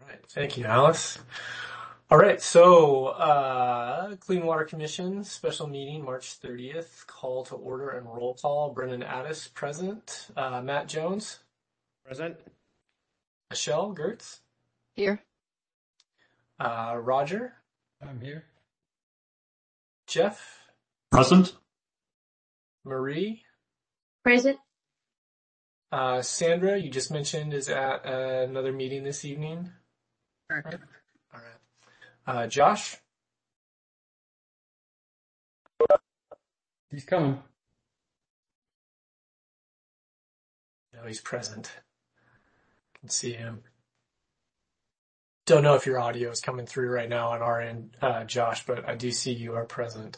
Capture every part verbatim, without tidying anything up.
right. Thank you, Alice. All right. So, uh, Clean Water Commission special meeting, March thirtieth, call to order and roll call. Brendan Addis present. Uh, Matt Jones. Present. Michelle Gertz. Here. Uh, Roger. I'm here. Jeff. Present. Marie. Present. Uh, Sandra, you just mentioned, is at uh, another meeting this evening. Correct. All right. Uh, Josh. He's coming. No, he's present. Can see him. Don't know if your audio is coming through right now on our end, uh, Josh, but I do see you are present.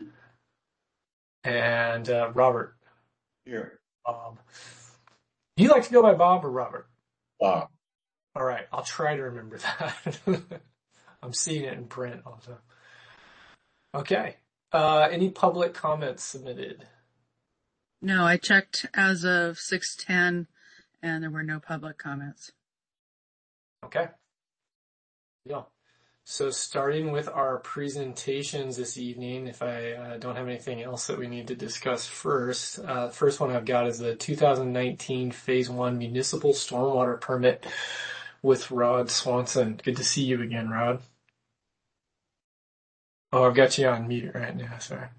And uh, Robert. Here. Bob. Do you like to go by Bob or Robert? Bob. All right, I'll try to remember that. I'm seeing it in print also. Okay. Uh, any public comments submitted? No, I checked as of six ten and there were no public comments. Okay. Yeah. So starting with our presentations this evening, if I uh, don't have anything else that we need to discuss first, uh, the first one I've got is the two thousand nineteen Phase one Municipal Stormwater Permit with Rod Swanson. Good to see you again, Rod. Oh, I've got you on mute right now, sorry.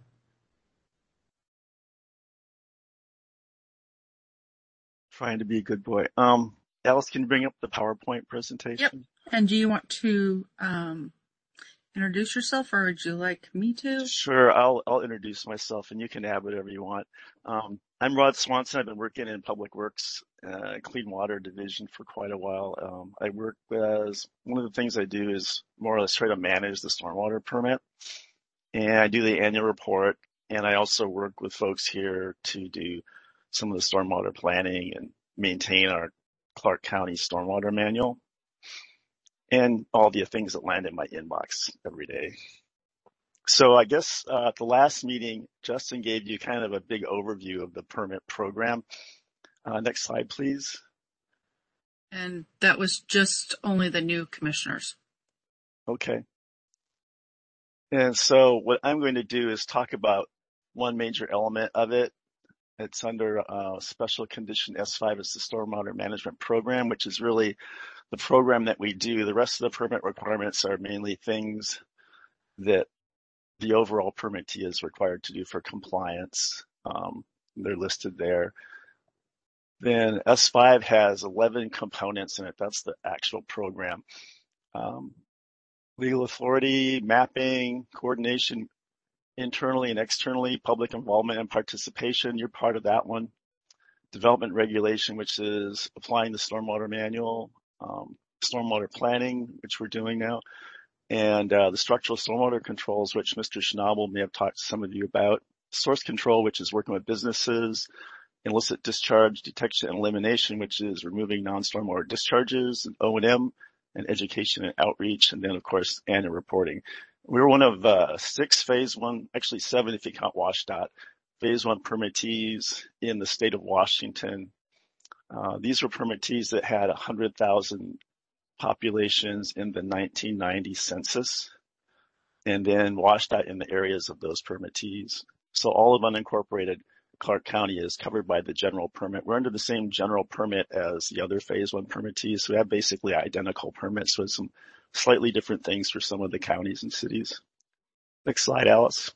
Trying to be a good boy. Um, Alice, can you bring up the PowerPoint presentation? Yep. And do you want to um, introduce yourself, or would you like me to? Sure, I'll I'll introduce myself, and you can add whatever you want. Um, I'm Rod Swanson. I've been working in Public Works, uh, Clean Water Division for quite a while. Um, I work as one of the things I do is more or less try to manage the stormwater permit, and I do the annual report, and I also work with folks here to do some of the stormwater planning and maintain our Clark County Stormwater Manual, and all the things that land in my inbox every day. So I guess uh, at the last meeting, Justin gave you kind of a big overview of the permit program. Uh, next slide, please. And that was just only the new commissioners. Okay. And so what I'm going to do is talk about one major element of it. It's under uh, Special Condition S five. It's the Stormwater Management Program, which is really the program that we do. The rest of the permit requirements are mainly things that the overall permittee is required to do for compliance. Um, they're listed there. Then S five has eleven components in it. That's the actual program. Um, legal authority, mapping, coordination, internally and externally, public involvement and participation. You're part of that one. Development regulation, which is applying the stormwater manual, um, stormwater planning, which we're doing now, and uh, the structural stormwater controls, which Mister Schnabel may have talked to some of you about. Source control, which is working with businesses. Illicit discharge detection and elimination, which is removing non-stormwater discharges, and O and M, and education and outreach, and then, of course, annual reporting. We were one of uh, six phase one, actually seven if you count WashDOT, phase one permittees in the state of Washington. Uh, these were permittees that had one hundred thousand populations in the nineteen ninety census, and then WashDOT in the areas of those permittees. So all of unincorporated Clark County is covered by the general permit. We're under the same general permit as the other phase one permittees. So we have basically identical permits with some slightly different things for some of the counties and cities. Next slide, Alice.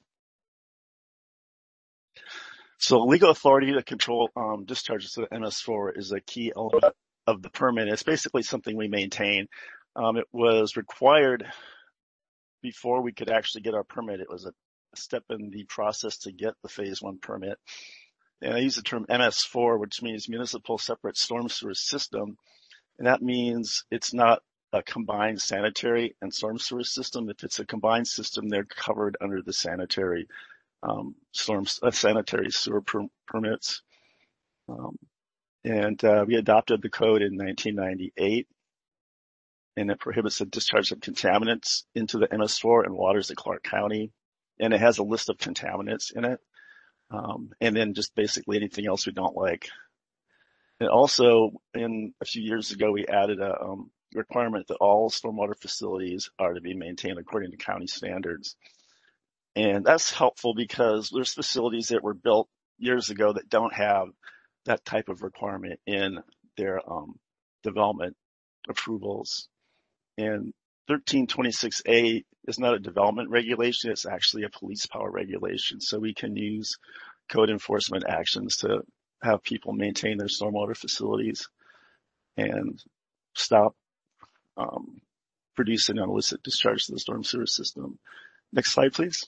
So legal authority to control um, discharges to the M S four is a key element of the permit. It's basically something we maintain. Um, it was required before we could actually get our permit. It was a step in the process to get the phase one permit. And I use the term M S four, which means Municipal Separate Storm Sewer System. And that means it's not a combined sanitary and storm sewer system. If it's a combined system, they're covered under the sanitary um, storm uh, sanitary sewer per- permits. Um, and uh, we adopted the code in nineteen ninety-eight, and it prohibits the discharge of contaminants into the M S four and waters of Clark County. And it has a list of contaminants in it, um, and then just basically anything else we don't like. And also, in a few years ago, we added a um, requirement that all stormwater facilities are to be maintained according to county standards. And that's helpful because there's facilities that were built years ago that don't have that type of requirement in their um, development approvals. And thirteen twenty-six A is not a development regulation, it's actually a police power regulation. So we can use code enforcement actions to have people maintain their stormwater facilities and stop um, producing an illicit discharge to the storm sewer system. Next slide, please.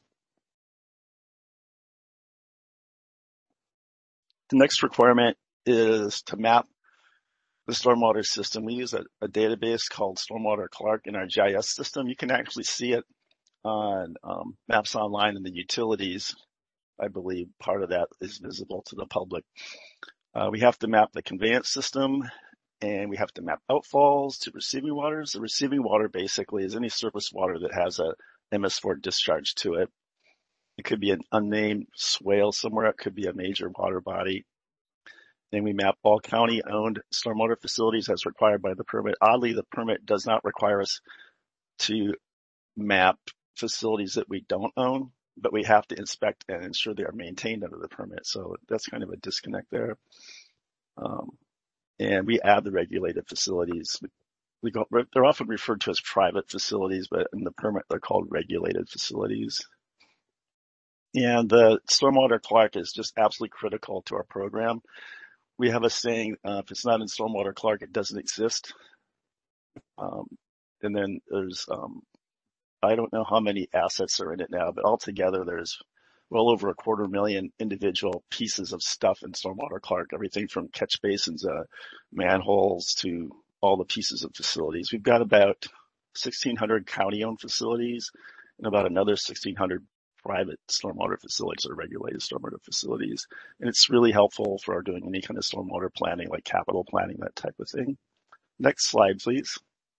The next requirement is to map the stormwater system. We use a, a database called Stormwater Clark in our G I S system. You can actually see it on um, Maps Online in the utilities. I believe part of that is visible to the public. Uh, we have to map the conveyance system, and we have to map outfalls to receiving waters. The receiving water basically is any surface water that has a M S four discharge to it. It could be an unnamed swale somewhere. It could be a major water body. Then we map all county-owned stormwater facilities as required by the permit. Oddly, the permit does not require us to map facilities that we don't own, but we have to inspect and ensure they are maintained under the permit. So that's kind of a disconnect there. Um, and we add the regulated facilities. We go, they're often referred to as private facilities, but in the permit, they're called regulated facilities. And the Stormwater Clark is just absolutely critical to our program. We have a saying, uh, if it's not in Stormwater Clark, it doesn't exist. Um, and then there's, um, I don't know how many assets are in it now, but altogether there's well over a quarter million individual pieces of stuff in Stormwater Clark, everything from catch basins, uh, manholes to all the pieces of facilities. We've got about sixteen hundred county-owned facilities and about another sixteen hundred private stormwater facilities or regulated stormwater facilities. And it's really helpful for our doing any kind of stormwater planning, like capital planning, that type of thing. Next slide, please.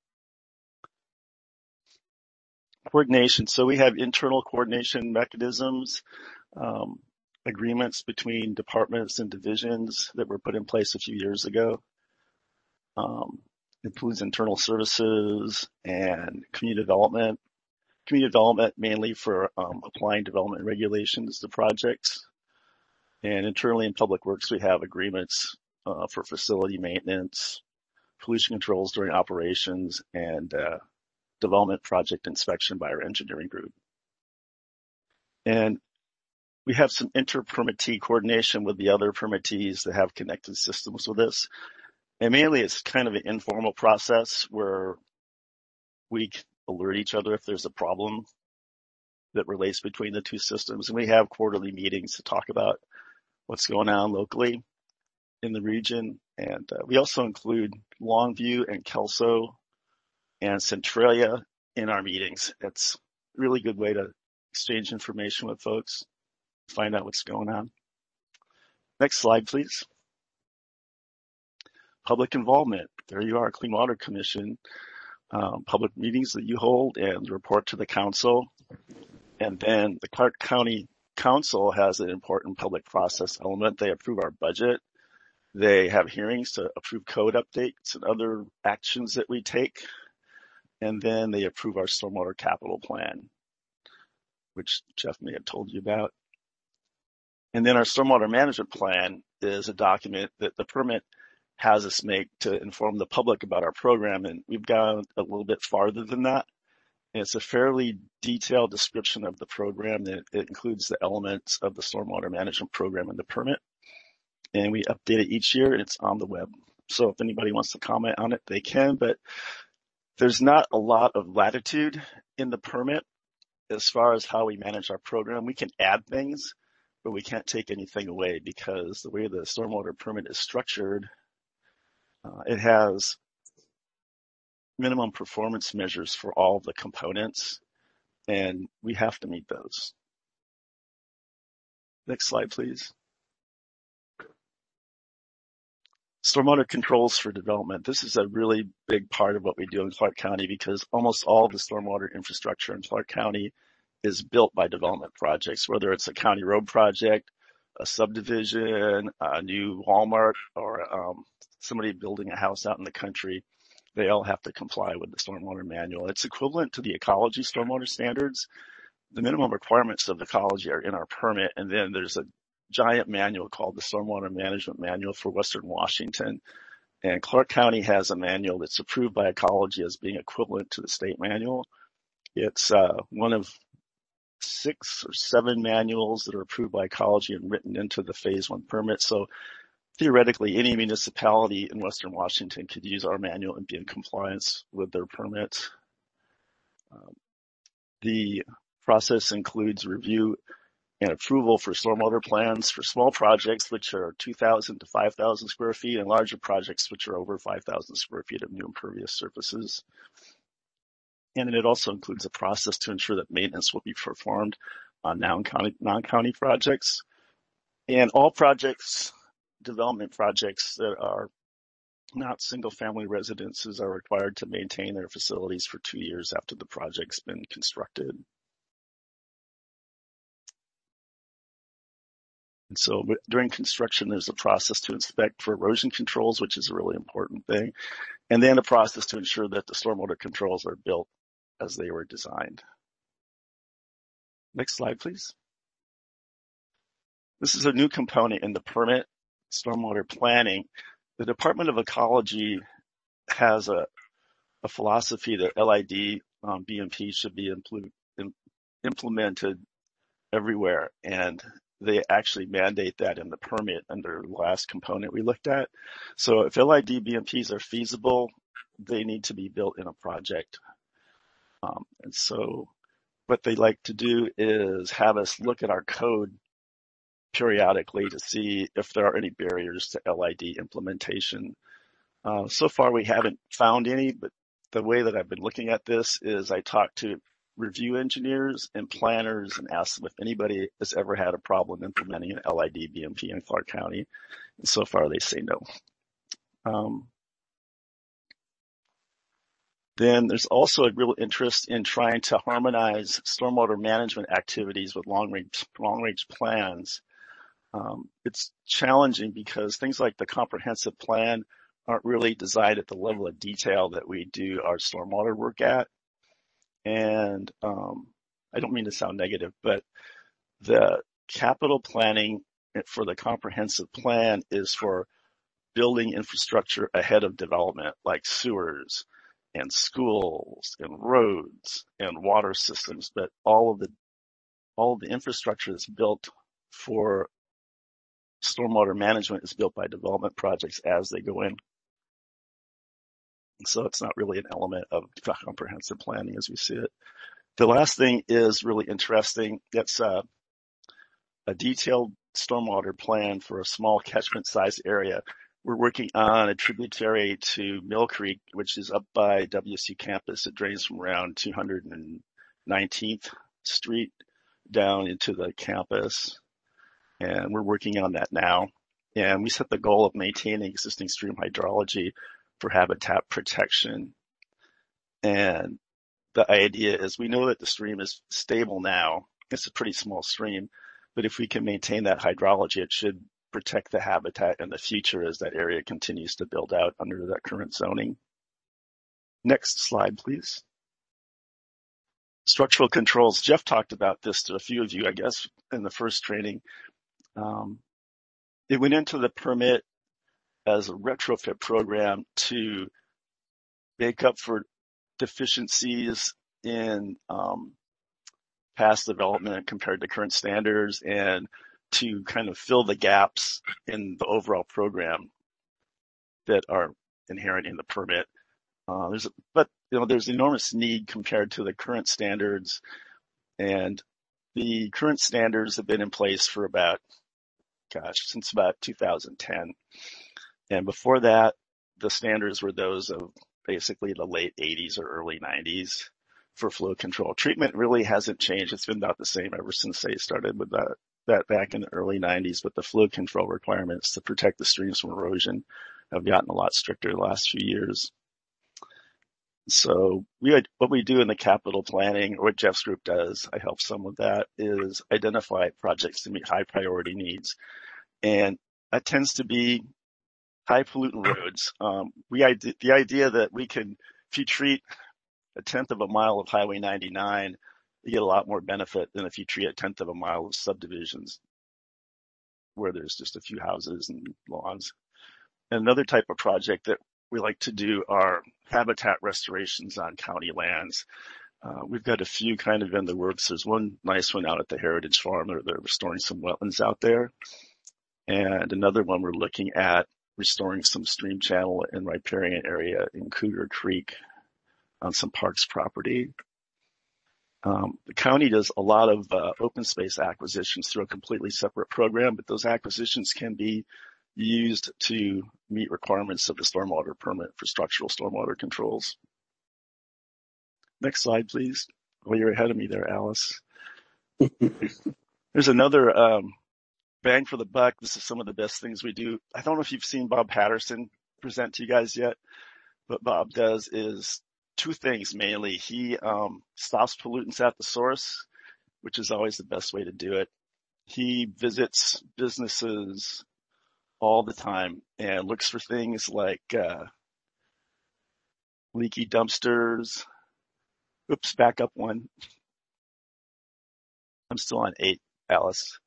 Coordination. So we have internal coordination mechanisms, um, agreements between departments and divisions that were put in place a few years ago. Um, includes internal services and community development. Community development mainly for um, applying development regulations to projects. And internally in public works, we have agreements uh, for facility maintenance, pollution controls during operations, and uh, development project inspection by our engineering group. And we have some inter-permittee coordination with the other permittees that have connected systems with us. And mainly it's kind of an informal process where we alert each other if there's a problem that relates between the two systems. And we have quarterly meetings to talk about what's going on locally in the region. And uh, we also include Longview and Kelso and Centralia in our meetings. It's a really good way to exchange information with folks, find out what's going on. Next slide, please. Public involvement. There you are, Clean Water Commission. Um, public meetings that you hold and report to the council. And then the Clark County Council has an important public process element. They approve our budget. They have hearings to approve code updates and other actions that we take. And then they approve our stormwater capital plan, which Jeff may have told you about. And then our stormwater management plan is a document that the permit has us make to inform the public about our program. And we've gone a little bit farther than that. And it's a fairly detailed description of the program that it includes the elements of the stormwater management program in the permit. And we update it each year and it's on the web. So if anybody wants to comment on it, they can, but there's not a lot of latitude in the permit as far as how we manage our program. We can add things, but we can't take anything away because the way the stormwater permit is structured, Uh, it has minimum performance measures for all of the components, and we have to meet those. Next slide, please. Stormwater controls for development. This is a really big part of what we do in Clark County because almost all of the stormwater infrastructure in Clark County is built by development projects, whether it's a county road project, a subdivision, a new Walmart, or um, somebody building a house out in the country. they all have to comply with the stormwater manual. It's equivalent to the ecology stormwater standards. The minimum requirements of ecology are in our permit, and then there's a giant manual called the Stormwater Management Manual for Western Washington. And Clark County has a manual that's approved by ecology as being equivalent to the state manual. It's uh, one of six or seven manuals that are approved by ecology and written into the phase one permit. So theoretically, any municipality in Western Washington could use our manual and be in compliance with their permit. Um, the process includes review and approval for stormwater plans for small projects, which are two thousand to five thousand square feet, and larger projects, which are over five thousand square feet of new impervious surfaces. And it also includes a process to ensure that maintenance will be performed on non-county, non-county projects. And all projects, development projects that are not single-family residences are required to maintain their facilities for two years after the project's been constructed. And so during construction, there's a process to inspect for erosion controls, which is a really important thing. And then a process to ensure that the stormwater controls are built as they were designed. Next slide, please. This is a new component in the permit, stormwater planning. The Department of Ecology has a, a philosophy that L I D um, B M P should be impl- im- implemented everywhere. And they actually mandate that in the permit under the last component we looked at. So if L I D B M Ps are feasible, they need to be built in a project. Um, and so what they like to do is have us look at our code periodically to see if there are any barriers to L I D implementation. Uh, so far we haven't found any, but the way that I've been looking at this is I talk to review engineers and planners and ask them if anybody has ever had a problem implementing an L I D B M P in Clark County. And so far they say no. Um, then there's also a real interest in trying to harmonize stormwater management activities with long-range long-range plans. Um, it's challenging because things like the comprehensive plan aren't really designed at the level of detail that we do our stormwater work at. And um, I don't mean to sound negative, but the capital planning for the comprehensive plan is for building infrastructure ahead of development, like sewers and schools and roads and water systems. But all of the all of the infrastructure that's built for stormwater management is built by development projects as they go in. So it's not really an element of comprehensive planning as we see it. The last thing is really interesting. It's a, a detailed stormwater plan for a small catchment size area. We're working on a tributary to Mill Creek, which is up by W S U campus. It drains from around two hundred nineteenth Street down into the campus. And we're working on that now. And we set the goal of maintaining existing stream hydrology for habitat protection. And the idea is we know that the stream is stable now. It's a pretty small stream, but if we can maintain that hydrology, it should protect the habitat in the future as that area continues to build out under that current zoning. Next slide, please. Structural controls. Jeff talked about this to a few of you, I guess, in the first training. Um, it went into the permit as a retrofit program to make up for deficiencies in um, past development compared to current standards and to kind of fill the gaps in the overall program that are inherent in the permit. Uh, there's, a, but you know, there's enormous need compared to the current standards, and the current standards have been in place for about, gosh, since about two thousand ten. And before that, the standards were those of basically the late eighties or early nineties for flow control. Treatment really hasn't changed. It's been about the same ever since they started with that, that back in the early nineties, but the flow control requirements to protect the streams from erosion have gotten a lot stricter the last few years. So we had, what we do in the capital planning, or what Jeff's group does, I help some with that, is identify projects to meet high priority needs. And that tends to be high pollutant roads. Um, we the idea that we can, if you treat a tenth of a mile of Highway ninety-nine, you get a lot more benefit than if you treat a tenth of a mile of subdivisions where there's just a few houses and lawns. And another type of project that we like to do are habitat restorations on county lands. Uh, we've got a few kind of in the works. There's one nice one out at the Heritage Farm where they're restoring some wetlands out there. And another one we're looking at restoring some stream channel and riparian area in Cougar Creek on some parks property. Um, the county does a lot of uh, open space acquisitions through a completely separate program, but those acquisitions can be used to meet requirements of the stormwater permit for structural stormwater controls. Next slide, please. Oh, you're ahead of me there, Alice. There's another um, bang for the buck. This is some of the best things we do. I don't know if you've seen Bob Patterson present to you guys yet. What Bob does is two things mainly. He um, stops pollutants at the source, which is always the best way to do it. He visits businesses all the time and looks for things like uh, leaky dumpsters. Oops, back up one. I'm still on eight, Alice.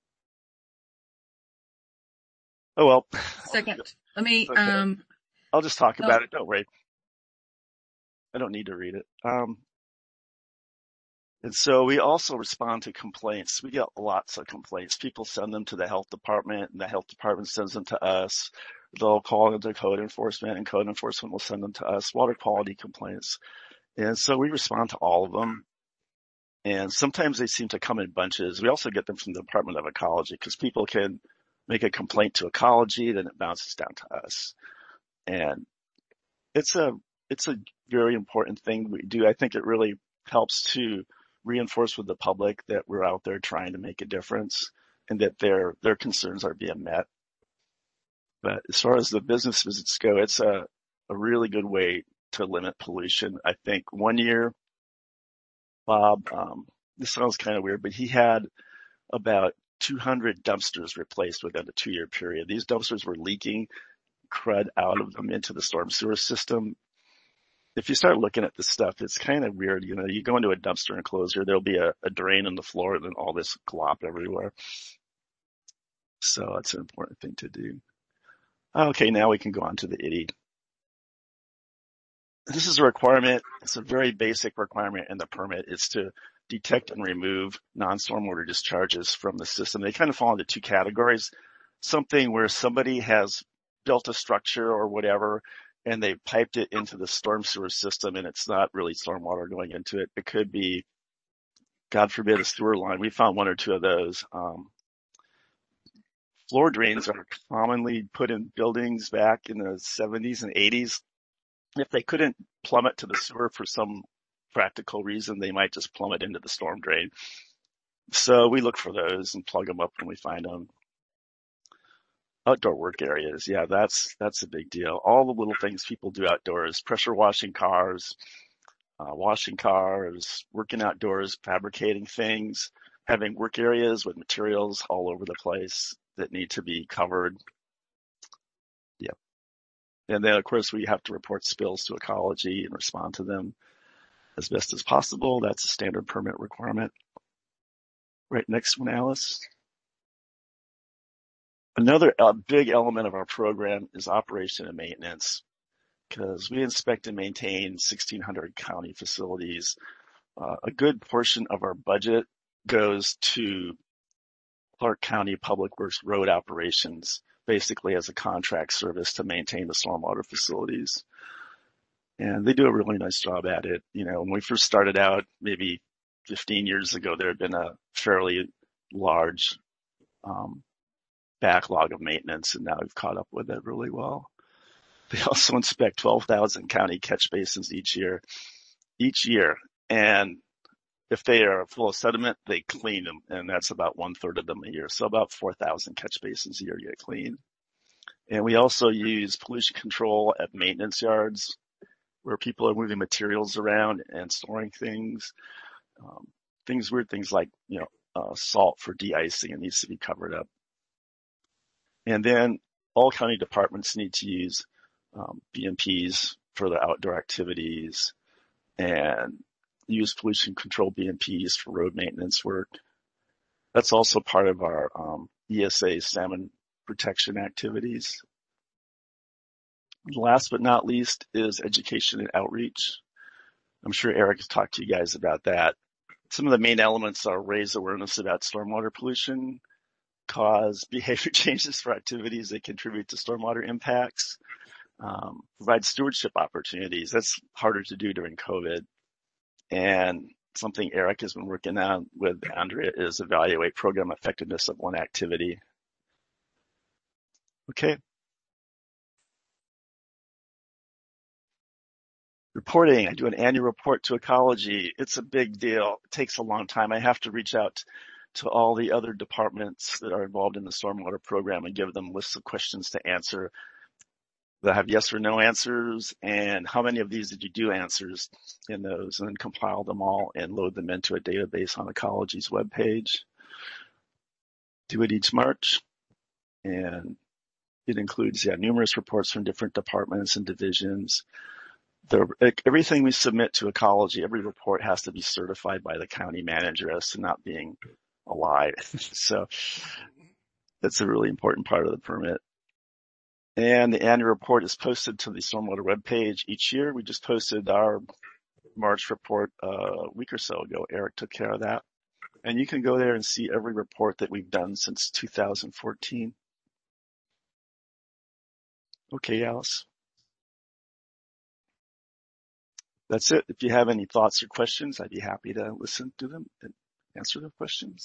Oh, well. Second. Let me, Okay. um, I'll just talk no. about it. Don't worry. I don't need to read it. Um, and so we also respond to complaints. We get lots of complaints. People send them to the health department and the health department sends them to us. They'll call into code enforcement and code enforcement will send them to us. Water quality complaints. And so we respond to all of them. And sometimes they seem to come in bunches. We also get them from the Department of Ecology because people can make a complaint to ecology, then it bounces down to us. And it's a, it's a very important thing we do. I think it really helps to reinforce with the public that we're out there trying to make a difference and that their, their concerns are being met. But as far as the business visits go, it's a, a really good way to limit pollution. I think one year, Bob, um, this sounds kind of weird, but he had about two hundred dumpsters replaced within a two-year period. These dumpsters were leaking crud out of them into the storm sewer system. If you start looking at this stuff, it's kind of weird. You know, you go into a dumpster enclosure, there'll be a, a drain on the floor and then all this glop everywhere. So it's an important thing to do. Okay, now we can go on to the I D I. This is a requirement. It's a very basic requirement in the permit. It's to detect and remove non-stormwater discharges from the system. They kind of fall into two categories. Something where somebody has built a structure or whatever, and they piped it into the storm sewer system, and it's not really stormwater going into it. It could be, God forbid, a sewer line. We found one or two of those. Um, floor drains are commonly put in buildings back in the seventies and eighties. If they couldn't plummet to the sewer for some practical reason, they might just plummet into the storm drain. So we look for those and plug them up when we find them. Outdoor work areas. Yeah, that's, that's a big deal. All the little things people do outdoors, pressure washing cars, uh, washing cars, working outdoors, fabricating things, having work areas with materials all over the place that need to be covered. Yeah. And then, of course, we have to report spills to ecology and respond to them as best as possible. That's a standard permit requirement. Right, next one, Alice. Another uh, big element of our program is operation and maintenance, because we inspect and maintain sixteen hundred county facilities. Uh, a good portion of our budget goes to Clark County Public Works road operations, basically as a contract service to maintain the stormwater facilities. And they do a really nice job at it. You know, when we first started out, maybe fifteen years ago, there had been a fairly large um, backlog of maintenance, and now we've caught up with it really well. They also inspect twelve thousand county catch basins each year, each year. And if they are full of sediment, they clean them, and that's about one third of them a year. So about four thousand catch basins a year get cleaned. And we also use pollution control at maintenance yards where people are moving materials around and storing things, um, things, weird things like, you know, uh, salt for de-icing. It needs to be covered up. And then all county departments need to use um, B M Ps for their outdoor activities and use pollution control B M Ps for road maintenance work. That's also part of our um, E S A salmon protection activities. Last but not least is education and outreach. I'm sure Eric has talked to you guys about that. Some of the main elements are raise awareness about stormwater pollution, cause behavior changes for activities that contribute to stormwater impacts, um, provide stewardship opportunities. That's harder to do during COVID. And something Eric has been working on with Andrea is evaluate program effectiveness of one activity. Okay. Reporting, I do an annual report to ecology. It's a big deal. It takes a long time. I have to reach out to all the other departments that are involved in the stormwater program and give them lists of questions to answer that have yes or no answers, and how many of these did you do answers in those, and then compile them all and load them into a database on Ecology's webpage. Do it each March, and it includes yeah, numerous reports from different departments and divisions. The, everything we submit to Ecology, every report has to be certified by the county manager as to not being a lie. So that's a really important part of the permit. And the annual report is posted to the Stormwater webpage each year. We just posted our March report a week or so ago. Eric took care of that. And you can go there and see every report that we've done since two thousand fourteen. Okay, Alice. That's it. If you have any thoughts or questions, I'd be happy to listen to them and answer the questions.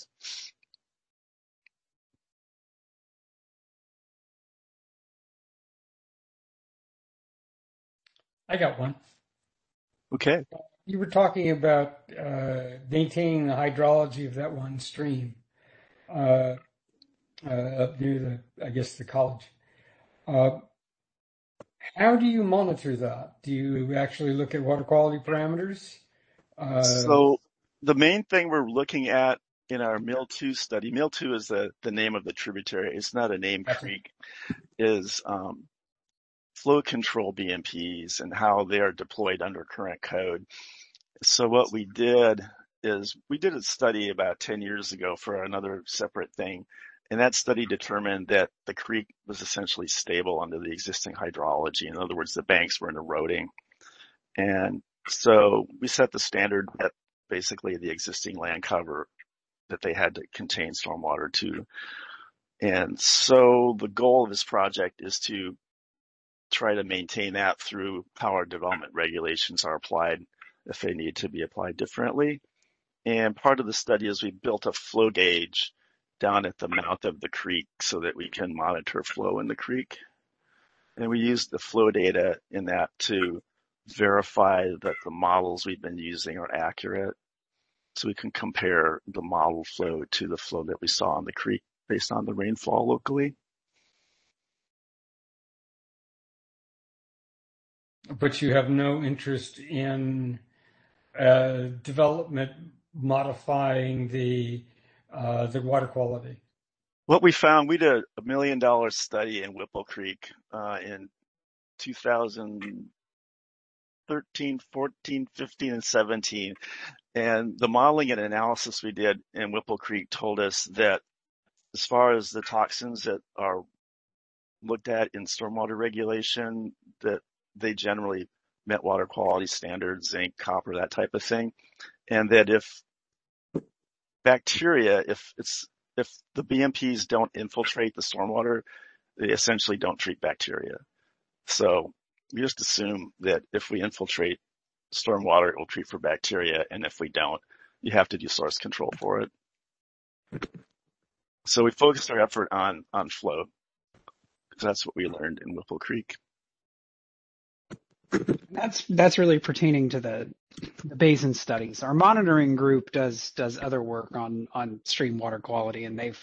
I got one. Okay. You were talking about uh, maintaining the hydrology of that one stream uh, uh, up near the, I guess, the college. Uh, how do you monitor that? Do you actually look at water quality parameters? Uh, so the main thing we're looking at in our M I L two study, M I L two is the, the name of the tributary. It's not a named creek, is um, flow control B M Ps and how they are deployed under current code. So what we did is we did a study about ten years ago for another separate thing. And that study determined that the creek was essentially stable under the existing hydrology. In other words, the banks weren't eroding. And so we set the standard at basically the existing land cover that they had to contain stormwater to. And so the goal of this project is to try to maintain that through how our development regulations are applied if they need to be applied differently. And part of the study is we built a flow gauge down at the mouth of the creek so that we can monitor flow in the creek. And we used the flow data in that to verify that the models we've been using are accurate. So we can compare the model flow to the flow that we saw on the creek based on the rainfall locally. but you have no interest in uh, development modifying the uh, the water quality. What we found, we did a million dollar study in Whipple Creek uh, in two thousand thirteen, fourteen, fifteen, and seventeen. And the modeling and analysis we did in Whipple Creek told us that as far as the toxins that are looked at in stormwater regulation, that they generally met water quality standards, zinc, copper, that type of thing. And that if bacteria, if it's, if the B M Ps don't infiltrate the stormwater, they essentially don't treat bacteria. So we just assume that if we infiltrate stormwater, it will treat for bacteria. And if we don't, you have to do source control for it. So we focused our effort on, on flow, because that's what we learned in Whipple Creek. That's that's really pertaining to the the basin studies. Our monitoring group does does other work on on stream water quality, and they've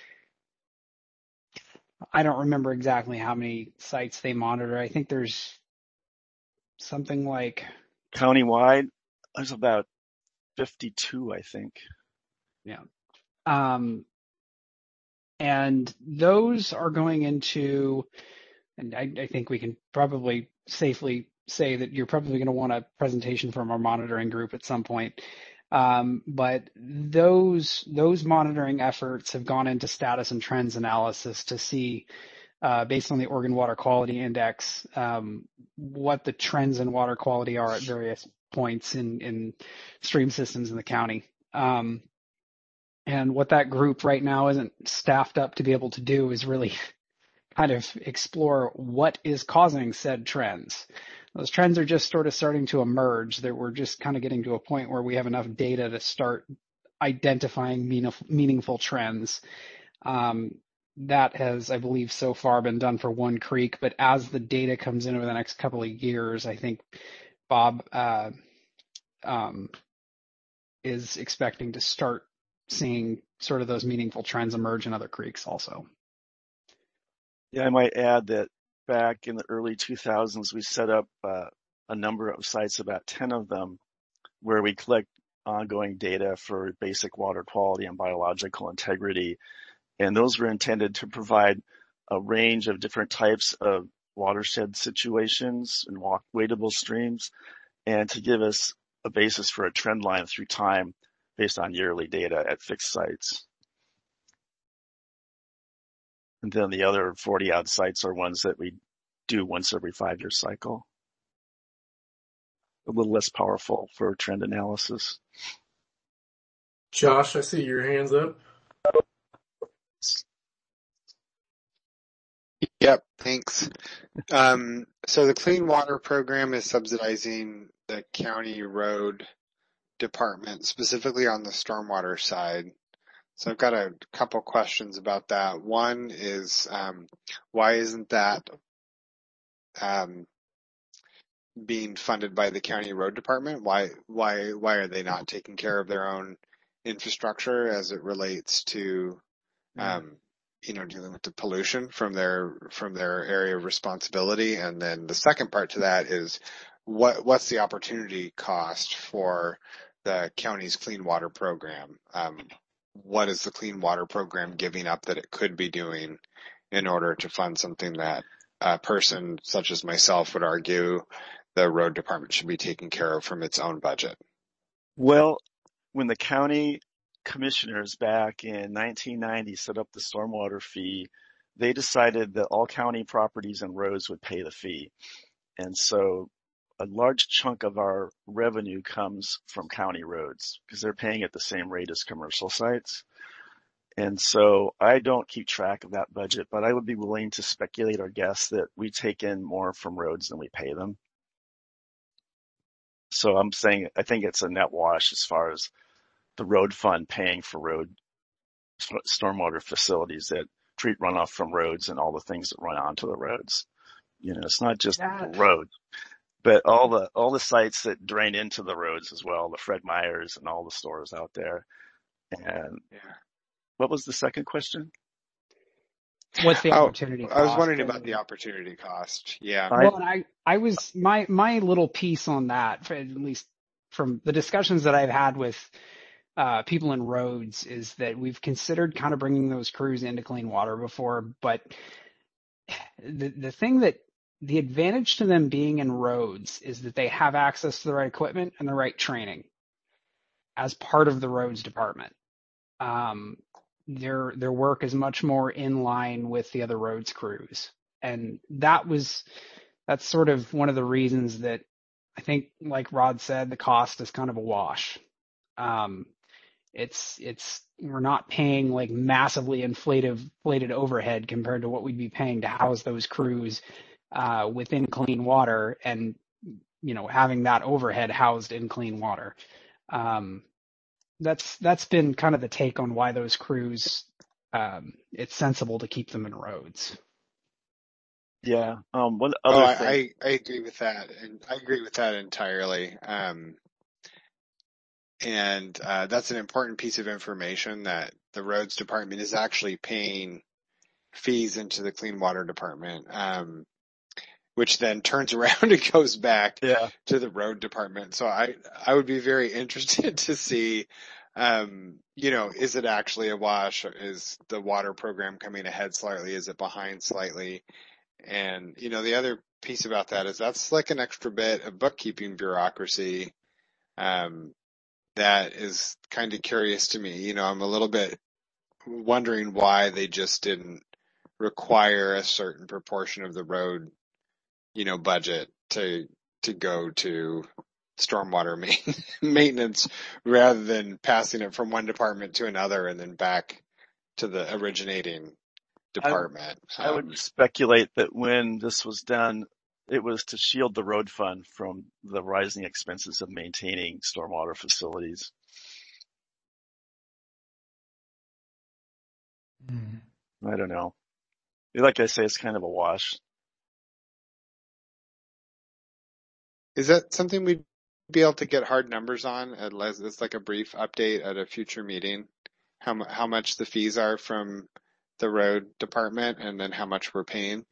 I don't remember exactly how many sites they monitor. I think there's something like Countywide, there's about fifty-two, I think. yeah. Um, and those are going into, and I, I think we can probably safely say that you're probably going to want a presentation from our monitoring group at some point. Um, but those those monitoring efforts have gone into status and trends analysis to see, uh, based on the Oregon Water Quality Index, um, what the trends in water quality are at various points in, in stream systems in the county. Um, and what that group right now isn't staffed up to be able to do is really kind of explore what is causing said trends. Those trends are just sort of starting to emerge, that we're just kind of getting to a point where we have enough data to start identifying meaningful, meaningful trends. Um, that has, I believe, so far been done for one creek, but as the data comes in over the next couple of years, I think Bob uh, um, is expecting to start seeing sort of those meaningful trends emerge in other creeks also. Yeah, I might add that back in the early two thousands, we set up uh, a number of sites, about ten of them, where we collect ongoing data for basic water quality and biological integrity. And those were intended to provide a range of different types of watershed situations and walk wadeable streams, and to give us a basis for a trend line through time based on yearly data at fixed sites. And then the other forty odd sites are ones that we do once every five year cycle. A little less powerful for trend analysis. Josh, I see your hands up. Yep, thanks. Um, so the Clean Water Program is subsidizing the county road department, specifically on the stormwater side. So I've got a couple questions about that. One is, um, why isn't that um, being funded by the county road department? Why, why, why are they not taking care of their own infrastructure as it relates to, um, you know, dealing with the pollution from their from their area of responsibility? And then the second part to that is, what what's the opportunity cost for the county's clean water program? Um, what is the clean water program giving up that it could be doing in order to fund something that a person such as myself would argue the road department should be taking care of from its own budget? Well, when the county commissioners back in nineteen ninety set up the stormwater fee, they decided that all county properties and roads would pay the fee. And so a large chunk of our revenue comes from county roads because they're paying at the same rate as commercial sites. And so I don't keep track of that budget, but I would be willing to speculate or guess that we take in more from roads than we pay them. So I'm saying I think it's a net wash as far as the road fund paying for road stormwater facilities that treat runoff from roads and all the things that run onto the roads. You know, it's not just That, the road, but all the all the sites that drain into the roads as well, the Fred Meyers and all the stores out there. And Yeah. what was the second question? what's the Oh, opportunity I was cost? wondering And- about the opportunity cost. Yeah. I, Well, and I, I was, my, my little piece on that, for at least from the discussions that I've had with uh, people in roads, is that we've considered kind of bringing those crews into clean water before, but the, the thing that, the advantage to them being in roads is that they have access to the right equipment and the right training as part of the roads department. Um, their, their work is much more in line with the other roads crews. And that was, that's sort of one of the reasons that I think, like Rod said, the cost is kind of a wash. Um, it's, it's, we're not paying like massively inflated, inflated overhead compared to what we'd be paying to house those crews, uh, within clean water and, you know, having that overhead housed in clean water. Um, that's, that's been kind of the take on why those crews, um, it's sensible to keep them in roads. yeah. Um, one Oh, other I, thing. I, I agree with that, and I agree with that entirely. Um, and uh, that's an important piece of information, that the roads department is actually paying fees into the clean water department, um, which then turns around and goes back Yeah. to the road department. So I, I would be very interested to see Um, you know, is it actually a wash? Is the water program coming ahead slightly? Is it behind slightly? And, you know, the other piece about that is that's like an extra bit of bookkeeping bureaucracy, um, that is kind of curious to me. You know, I'm a little bit wondering why they just didn't require a certain proportion of the road, you know, budget to, to go to stormwater main, maintenance rather than passing it from one department to another and then back to the originating department. I, I would Um, speculate that when this was done, it was to shield the road fund from the rising expenses of maintaining stormwater facilities. Mhm. I don't know. Like I say, it's kind of a wash. Is that something we'd be able to get hard numbers on? As it's like a brief update at a future meeting. How mu- how much the fees are from the road department, and then how much we're paying.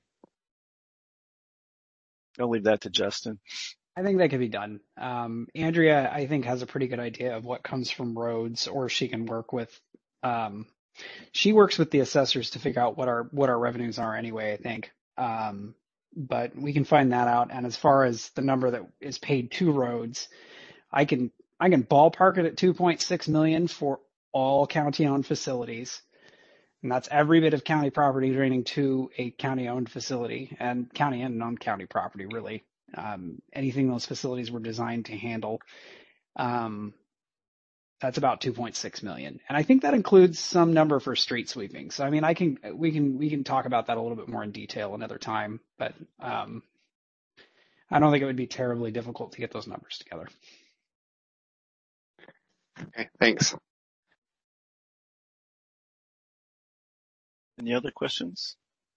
I'll leave that to Justin. I think that could be done. Um, Andrea, I think, has a pretty good idea of what comes from roads, or she can work with. Um, she works with the assessors to figure out what our what our revenues are anyway, I think. Um, but we can find that out. And as far as the number that is paid to roads, I can I can ballpark it at two point six million for all county-owned facilities. And that's every bit of county property draining to a county-owned facility, and county and non-county property, really. Um, anything those facilities were designed to handle. Um, that's about two point six million. And I think that includes some number for street sweeping. So, I mean, I can, we can, we can talk about that a little bit more in detail another time, but, um, I don't think it would be terribly difficult to get those numbers together. Okay, thanks. Any other questions?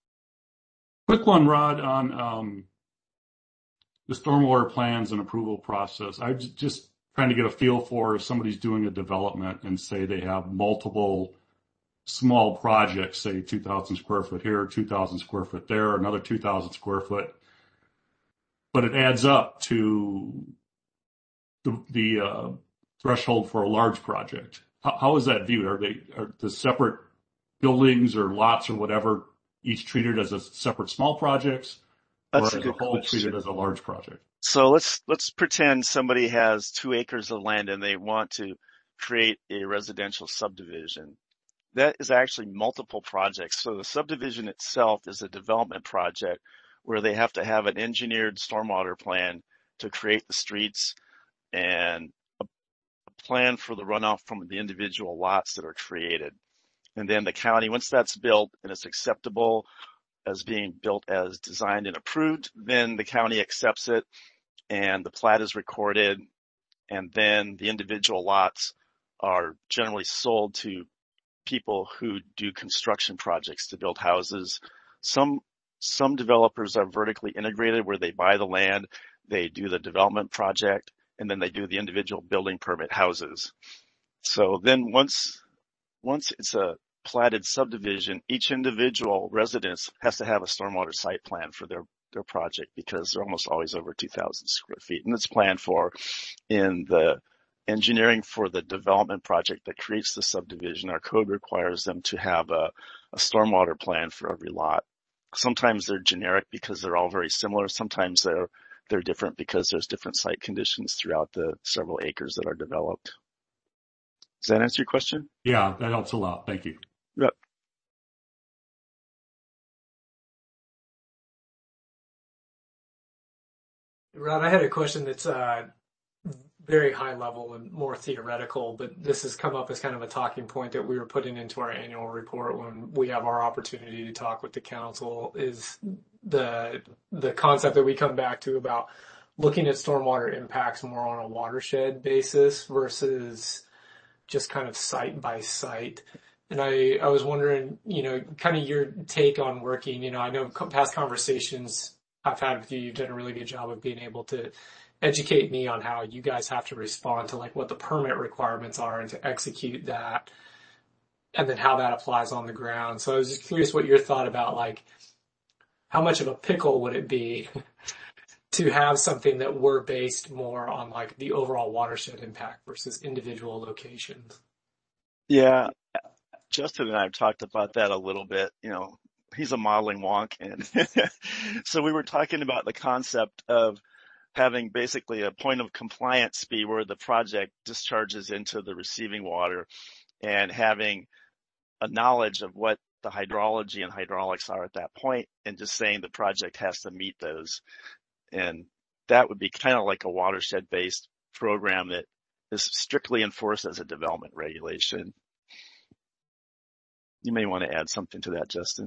Quick one, Rod, on um, the stormwater plans and approval process. I'm j- just trying to get a feel for if somebody's doing a development and say they have multiple small projects, say two thousand square foot here, two thousand square foot there, another two thousand square foot, but it adds up to the, the uh, threshold for a large project. How, how is that viewed? Are they are the separate buildings or lots or whatever each treated as a separate small projects, or That's a as a good whole question. treated as a large project? So let's let's pretend somebody has two acres of land and they want to create a residential subdivision. That is actually multiple projects. So the subdivision itself is a development project where they have to have an engineered stormwater plan to create the streets and a plan for the runoff from the individual lots that are created. And then the county, once that's built and it's acceptable as being built as designed and approved, then the county accepts it and the plat is recorded, and then the individual lots are generally sold to people who do construction projects to build houses. Some some developers are vertically integrated where they buy the land, they do the development project, and then they do the individual building permit houses. So then once once it's a platted subdivision, each individual residence has to have a stormwater site plan for their their project because they're almost always over two thousand square feet. And it's planned for in the engineering for the development project that creates the subdivision. Our code requires them to have a, a stormwater plan for every lot. Sometimes they're generic because they're all very similar. Sometimes they're they're different because there's different site conditions throughout the several acres that are developed. Does that answer your question? Yeah, that helps a lot. Thank you. Yep. Rod, I had a question that's uh, very high level and more theoretical, but this has come up as kind of a talking point that we were putting into our annual report when we have our opportunity to talk with the council, is the the concept that we come back to about looking at stormwater impacts more on a watershed basis versus just kind of site by site. And I, I was wondering, you know, kind of your take on working, you know, I know past conversations I've had with you, you've done a really good job of being able to educate me on how you guys have to respond to like what the permit requirements are and to execute that, and then how that applies on the ground. So I was just curious what your thought about like how much of a pickle would it be to have something that were based more on like the overall watershed impact versus individual locations. Yeah, Justin and I have talked about that a little bit. You know, he's a modeling wonk, and so we were talking about the concept of having basically a point of compliance be where the project discharges into the receiving water, and having a knowledge of what the hydrology and hydraulics are at that point, and just saying the project has to meet those. And that would be kind of like a watershed-based program that is strictly enforced as a development regulation. You may want to add something to that, Justin.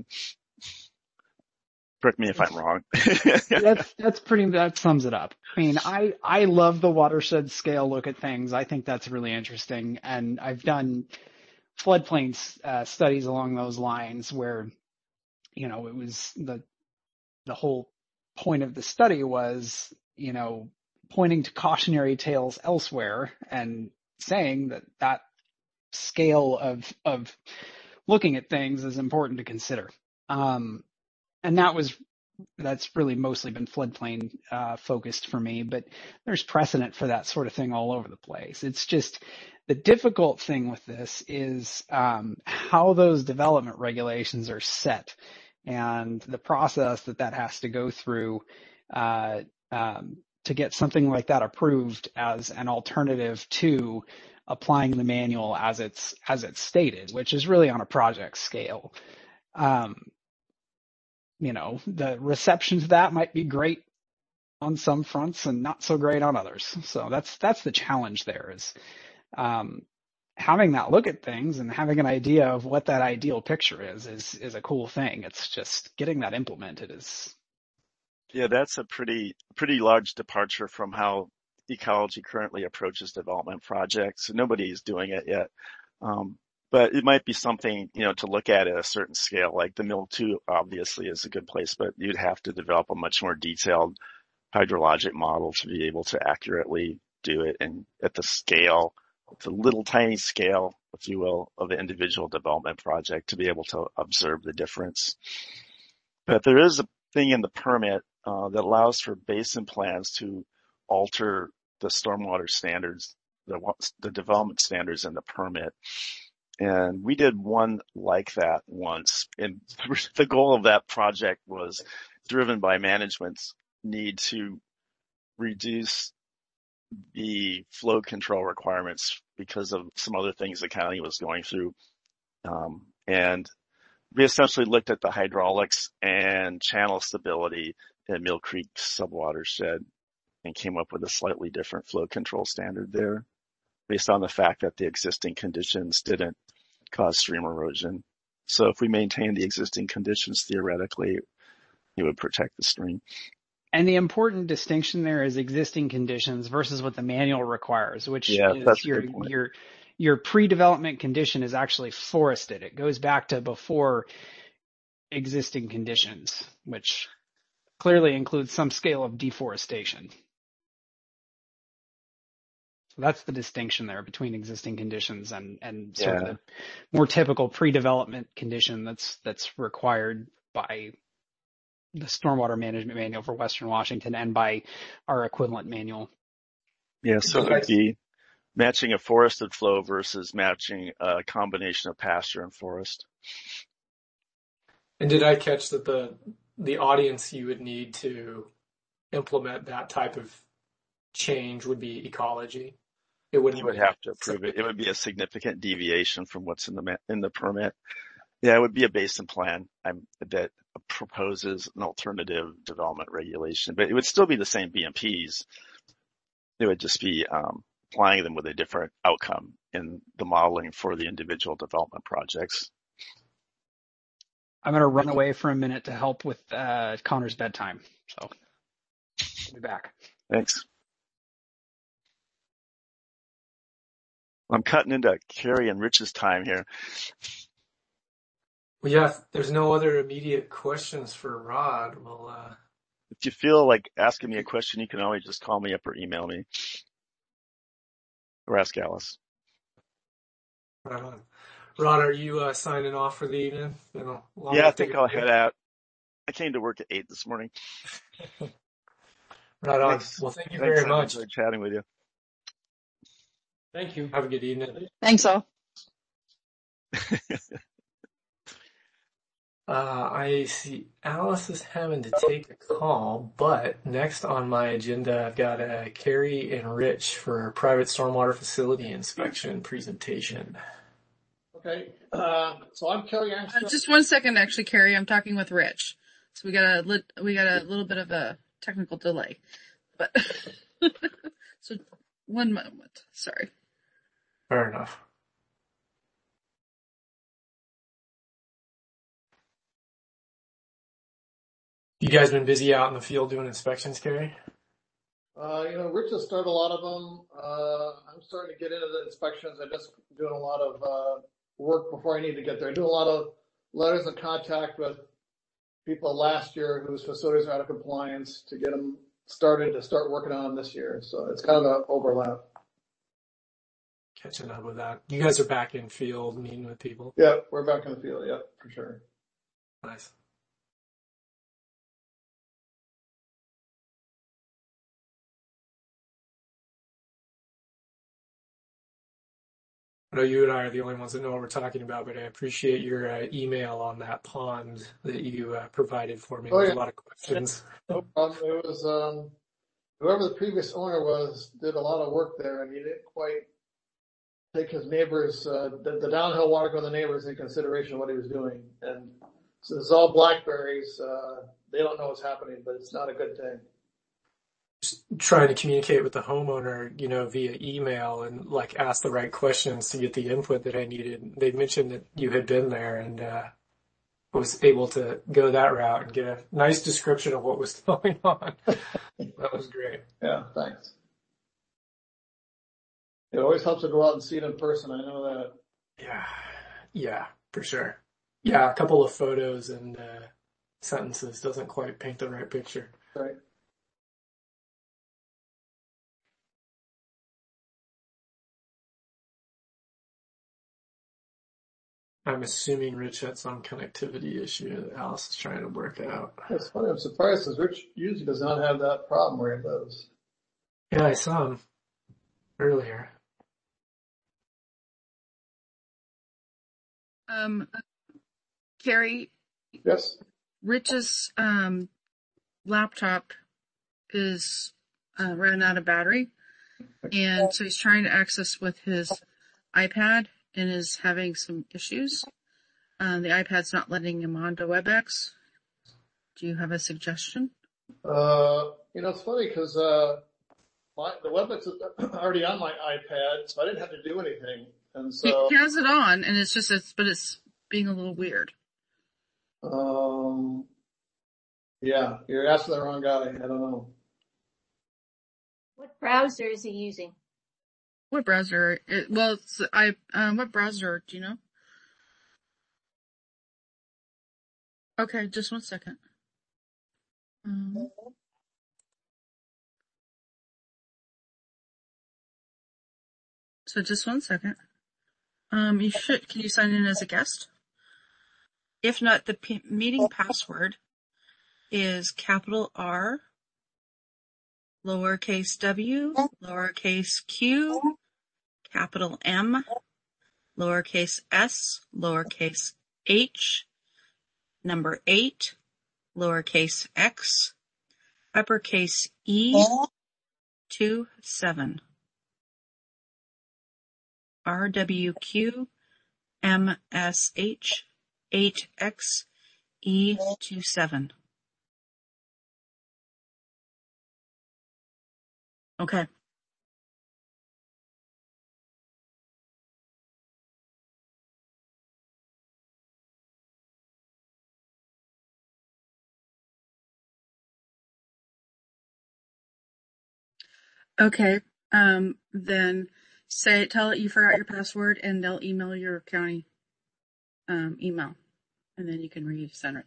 Correct me if I'm wrong. that's that's pretty. That sums it up. I mean, I I love the watershed scale look at things. I think that's really interesting, and I've done floodplain uh, studies along those lines where, you know, it was the the whole point of the study was, you know, pointing to cautionary tales elsewhere and saying that that scale of of looking at things is important to consider. Um, and that was that's really mostly been floodplain uh, focused for me, but there's precedent for that sort of thing all over the place. It's just the difficult thing with this is um, how those development regulations are set and the process that that has to go through uh, um, to get something like that approved as an alternative to applying the manual as it's as it's stated, which is really on a project scale. Um, you know, the reception to that might be great on some fronts and not so great on others. So that's that's the challenge there is um, having that look at things and having an idea of what that ideal picture is is is a cool thing. It's just getting that implemented is. Yeah, that's a pretty pretty large departure from how ecology currently approaches development projects. Nobody is doing it yet. Um, But it might be something, you know, to look at at a certain scale. Like the mill two obviously is a good place, but you'd have to develop a much more detailed hydrologic model to be able to accurately do it. And at the scale, the little tiny scale, if you will, of the individual development project to be able to observe the difference. But there is a thing in the permit uh, that allows for basin plans to alter the stormwater standards, the, the development standards in the permit. And we did one like that once. And the goal of that project was driven by management's need to reduce the flow control requirements because of some other things the county was going through. Um, and we essentially looked at the hydraulics and channel stability in Mill Creek subwatershed and came up with a slightly different flow control standard there based on the fact that the existing conditions didn't cause stream erosion. So if we maintain the existing conditions, theoretically, it would protect the stream. And the important distinction there is existing conditions versus what the manual requires, which yeah, is that's your your your pre-development condition is actually forested. It goes back to before existing conditions, which clearly includes some scale of deforestation. So that's the distinction there between existing conditions and, and sort yeah. of the more typical pre-development condition that's that's required by the Stormwater Management Manual for Western Washington and by our equivalent manual. Yeah, so it would be matching a forested flow versus matching a combination of pasture and forest. And did I catch that the the audience you would need to implement that type of change would be ecology? It wouldn't. You would have to approve it. It would be a significant deviation from what's in the in the permit. Yeah, it would be a basin plan I'm, that proposes an alternative development regulation, but it would still be the same B M Ps. It would just be um, applying them with a different outcome in the modeling for the individual development projects. I'm going to run away for a minute to help with uh, Connor's bedtime, so I'll be back. Thanks. I'm cutting into Carrie and Rich's time here. Well, yeah, if there's no other immediate questions for Rod, well, uh, if you feel like asking me a question, you can always just call me up or email me or ask Alice. Right on. Rod, are you uh, signing off for the evening? You know, yeah, I think I'll head out. I came to work at eight this morning. Right on. Thanks. Well, thank you Thanks, very much. I enjoyed chatting with you. Thank you. Have a good evening. Thanks all. Uh, I see Alice is having to take a call, but next on my agenda, I've got uh, Carrie and Rich for a private stormwater facility inspection presentation. Okay, uh, so I'm Kelly Uh, Armstrong. just one second, actually, Carrie. I'm talking with Rich, so we got a lit- we got a little bit of a technical delay, but so one moment. Sorry. Fair enough. You guys been busy out in the field doing inspections, Carrie? Uh, you know, Rich has started a lot of them. Uh, I'm starting to get into the inspections. I'm just doing a lot of, uh, work before I need to get there. I do a lot of letters of contact with people last year whose facilities are out of compliance to get them started to start working on them this year. So it's kind of an overlap. Catching up with that. You guys are back in field meeting with people. Yeah, we're back in the field. Yeah, for sure. Nice. I know you and I are the only ones that know what we're talking about, but I appreciate your uh, email on that pond that you uh, provided for me. Oh, There's yeah. a lot of questions. No problem. It was, um, whoever the previous owner was did a lot of work there, and he didn't quite take his neighbors, uh, the, the downhill water going to the neighbors in consideration of what he was doing. And so it's all blackberries. Uh, they don't know what's happening, but it's not a good thing. Just trying to communicate with the homeowner, you know, via email and like ask the right questions to get the input that I needed. They mentioned that you had been there and uh, was able to go that route and get a nice description of what was going on. That was great. Yeah, thanks. It always helps to go out and see it in person. I know that. Yeah, yeah, for sure. Yeah, a couple of photos and uh, sentences doesn't quite paint the right picture. Right. I'm assuming Rich had some connectivity issue that Alice is trying to work out. It's funny. I'm surprised because Rich usually does not have that problem where he lives. Yeah, I saw him earlier. Um, Carrie, Yes. Rich's um laptop is uh, ran out of battery, and so he's trying to access with his iPad and is having some issues. Um, the iPad's not letting him onto WebEx. Do you have a suggestion? Uh, you know, it's funny because, uh, my, the WebEx is already on my iPad, so I didn't have to do anything. And He, so, he has it on, and it's just, it's, but it's being a little weird. um, yeah, you're asking the wrong guy. I don't know. What browser is he using? What browser? It, well, it's, I, um, what browser, do you know? Okay, just one second. Um, so just one second. Um, you should, can you sign in as a guest? If not, the p- meeting password is capital R, lowercase w, lowercase q, capital M, lowercase s, lowercase h, number eight, lowercase x, uppercase E, two, seven. R W Q M S H eight X E two seven. Okay. Okay. Um, then say, tell it you forgot your password and they'll email your county, um, email, and then you can resend it.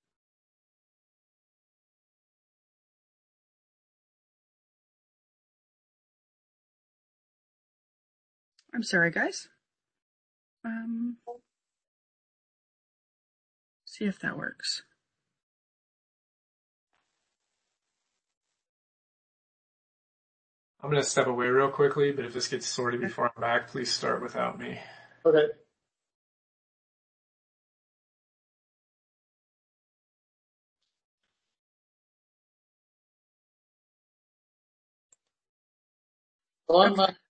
I'm sorry, guys. Um, see if that works. I'm going to step away real quickly, but if this gets sorted before I'm back, please start without me. Okay. So I'm, uh,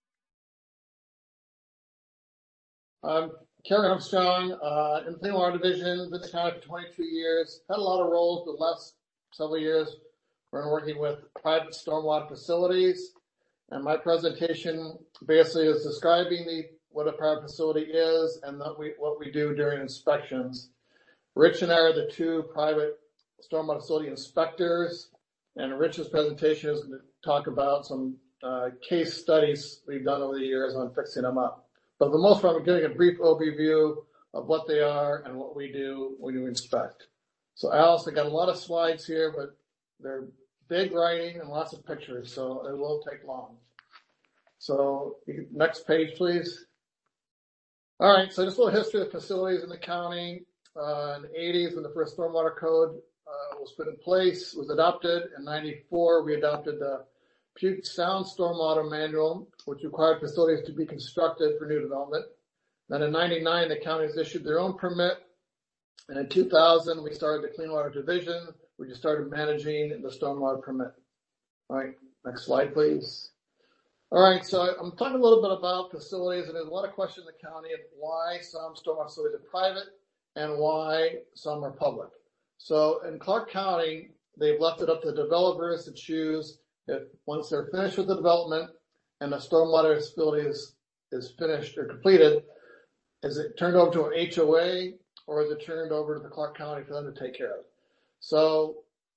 I'm Kerry Armstrong, uh, in the Clean Water Division, been in the county for twenty-two years, had a lot of roles the last several years. We're working with private stormwater facilities, and my presentation basically is describing the, what a private facility is and that we, what we do during inspections. Rich and I are the two private stormwater facility inspectors, and Rich's presentation is going to talk about some uh, case studies we've done over the years on fixing them up. But for the most part, I'm giving a brief overview of what they are and what we do when we inspect. So Alice, I got a lot of slides here, but they're big writing and lots of pictures, so it won't take long. So next page, please. All right, so just a little history of facilities in the county. Uh, in the eighties, when the first stormwater code uh, was put in place, was adopted. In ninety-four, we adopted the Puget Sound Stormwater Manual, which required facilities to be constructed for new development. Then in ninety-nine, the counties issued their own permit. And in two thousand, we started the Clean Water Division, which started managing the stormwater permit. All right, next slide, please. All right, so I'm talking a little bit about facilities, and there's a lot of questions in the county of why some stormwater facilities are private and why some are public. So in Clark County, they've left it up to developers to choose if once they're finished with the development and the stormwater facility is, is finished or completed, is it turned over to an H O A or is it turned over to the Clark County for them to take care of? So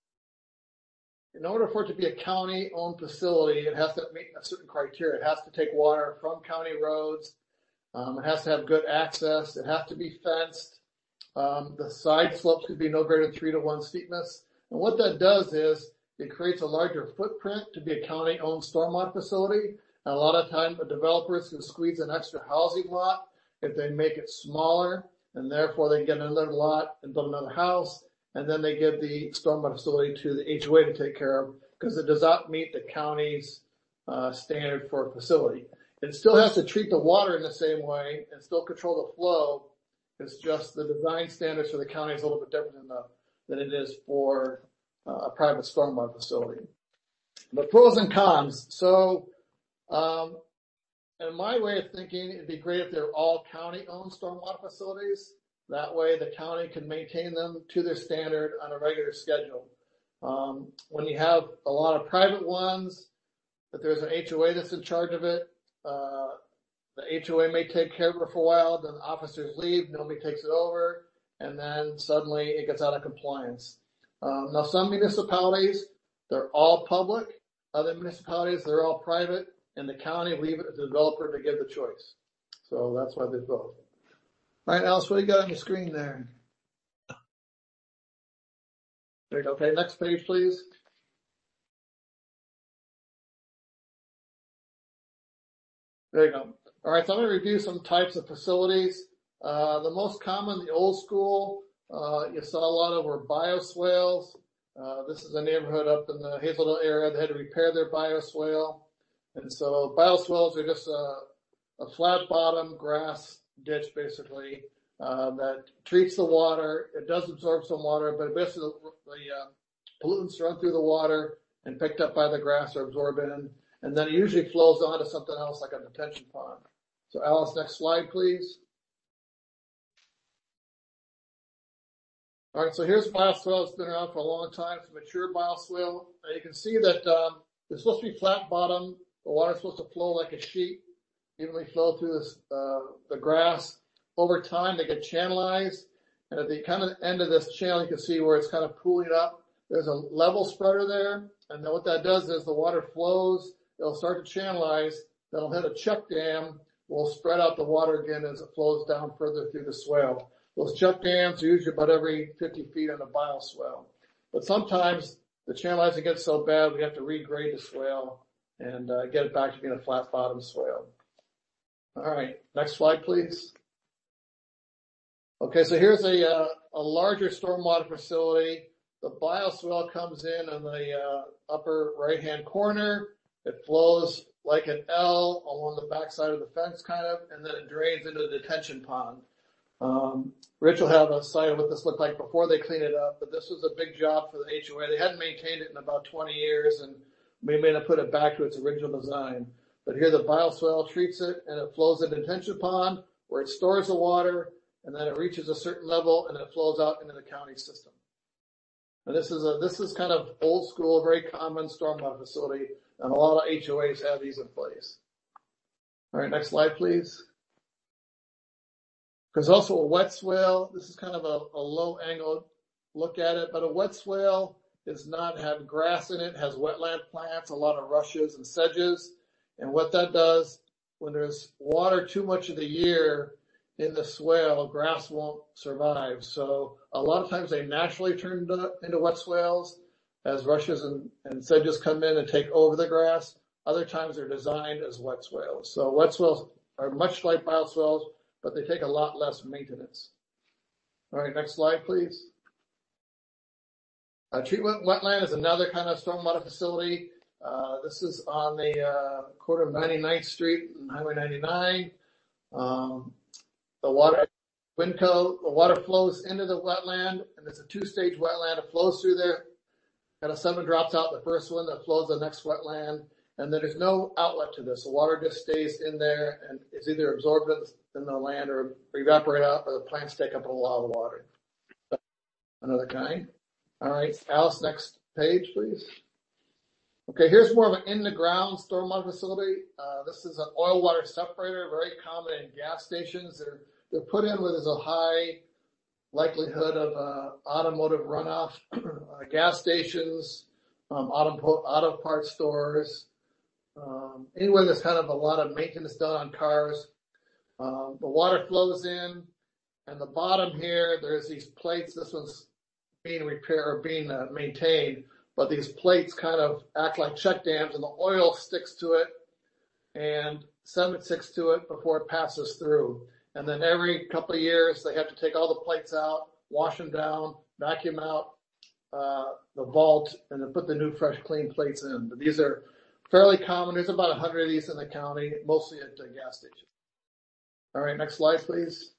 in order for it to be a county-owned facility, it has to meet a certain criteria. It has to take water from county roads. Um, it has to have good access. It has to be fenced. Um, the side slopes could be no greater than three to one steepness. And what that does is it creates a larger footprint to be a county-owned stormwater facility. And a lot of times the developers can squeeze an extra housing lot if they make it smaller, and therefore they get another lot and build another house. And then they give the stormwater facility to the H O A to take care of because it does not meet the county's uh, standard for a facility. It still has to treat the water in the same way and still control the flow. It's just the design standards for the county is a little bit different than, the, than it is for uh, a private stormwater facility. The pros and cons. So, um, in my way of thinking, it'd be great if they're all county-owned stormwater facilities. That way the county can maintain them to their standard on a regular schedule. Um, when you have a lot of private ones, if there's an H O A that's in charge of it, uh, the H O A may take care of it for a while, then the officers leave, nobody takes it over, and then suddenly it gets out of compliance. Um, now some municipalities, they're all public. Other municipalities, they're all private, and the county leave it to the developer to give the choice. So that's why there's both. All right, Alice, what do you got on your screen there? There you go. Okay, next page, please. There you go. All right, so I'm going to review some types of facilities. Uh, the most common, the old school, uh, you saw a lot of were bioswales. Uh, this is a neighborhood up in the Hazelden area. They had to repair their bioswale. And so bioswales are just a, a flat bottom grass ditch, basically, uh, that treats the water. It does absorb some water, but basically the, the uh, pollutants run through the water and picked up by the grass or absorbed in. And then it usually flows on to something else like a detention pond. So Alice, next slide, please. All right, so here's bioswale. It's been around for a long time. It's a mature bioswale. And you can see that um, it's supposed to be flat bottom. The water's supposed to flow like a sheet, evenly flow through this, uh, the grass. Over time, they get channelized. And at the kind of end of this channel, you can see where it's kind of pooling up. There's a level spreader there. And then what that does is the water flows. It'll start to channelize. That'll hit a check dam. We'll spread out the water again as it flows down further through the swale. Those check dams are usually about every fifty feet on a bioswale. But sometimes the channelizing gets so bad, we have to regrade the swale and uh, get it back to being a flat bottom swale. All right, next slide, please. Okay, so here's a, uh, a larger stormwater facility. The bioswale comes in on the uh, upper right-hand corner. It flows like an L along the backside of the fence, kind of, and then it drains into the detention pond. Um, Rich will have a site of what this looked like before they cleaned it up, but this was a big job for the H O A. They hadn't maintained it in about twenty years, and we may have put it back to its original design. But here the bioswale treats it and it flows into detention pond where it stores the water, and then it reaches a certain level and it flows out into the county system. And this is a, this is kind of old school, very common stormwater facility, and a lot of H O As have these in place. All right, next slide, please. There's also a wet swale. This is kind of a, a low angle look at it, but a wet swale does not have grass in it, has wetland plants, a lot of rushes and sedges. And what that does, when there's water too much of the year in the swale, grass won't survive. So a lot of times they naturally turn into, into wet swales as rushes and, and sedges come in and take over the grass. Other times they're designed as wet swales. So wet swales are much like bioswales, but they take a lot less maintenance. All right, next slide, please. Uh, treatment wetland is another kind of stormwater facility. Uh, this is on the uh, corner of ninety-ninth Street and Highway ninety-nine. Um, the water, Winco, the water flows into the wetland, and it's a two-stage wetland. It flows through there. Kind of seven drops out the first one that flows the next wetland, and then there's no outlet to this. The water just stays in there and is either absorbed in the land or evaporate out, or the plants take up a lot of water. Another kind. All right, Alice, next page, please. Okay, here's more of an in-the-ground stormwater facility. Uh, this is an oil water separator, very common in gas stations. They're, they're put in where there's a high likelihood of uh, automotive runoff, uh, gas stations, um, auto, auto parts stores, um, anywhere there's kind of a lot of maintenance done on cars. Um, the water flows in, and the bottom here, there's these plates. This one's being repaired or being uh, maintained, but these plates kind of act like check dams, and the oil sticks to it and sediment sticks to it before it passes through. And then every couple of years, they have to take all the plates out, wash them down, vacuum out uh, the vault, and then put the new, fresh, clean plates in. But these are fairly common. There's about one hundred of these in the county, mostly at the gas stations. All right, next slide, please.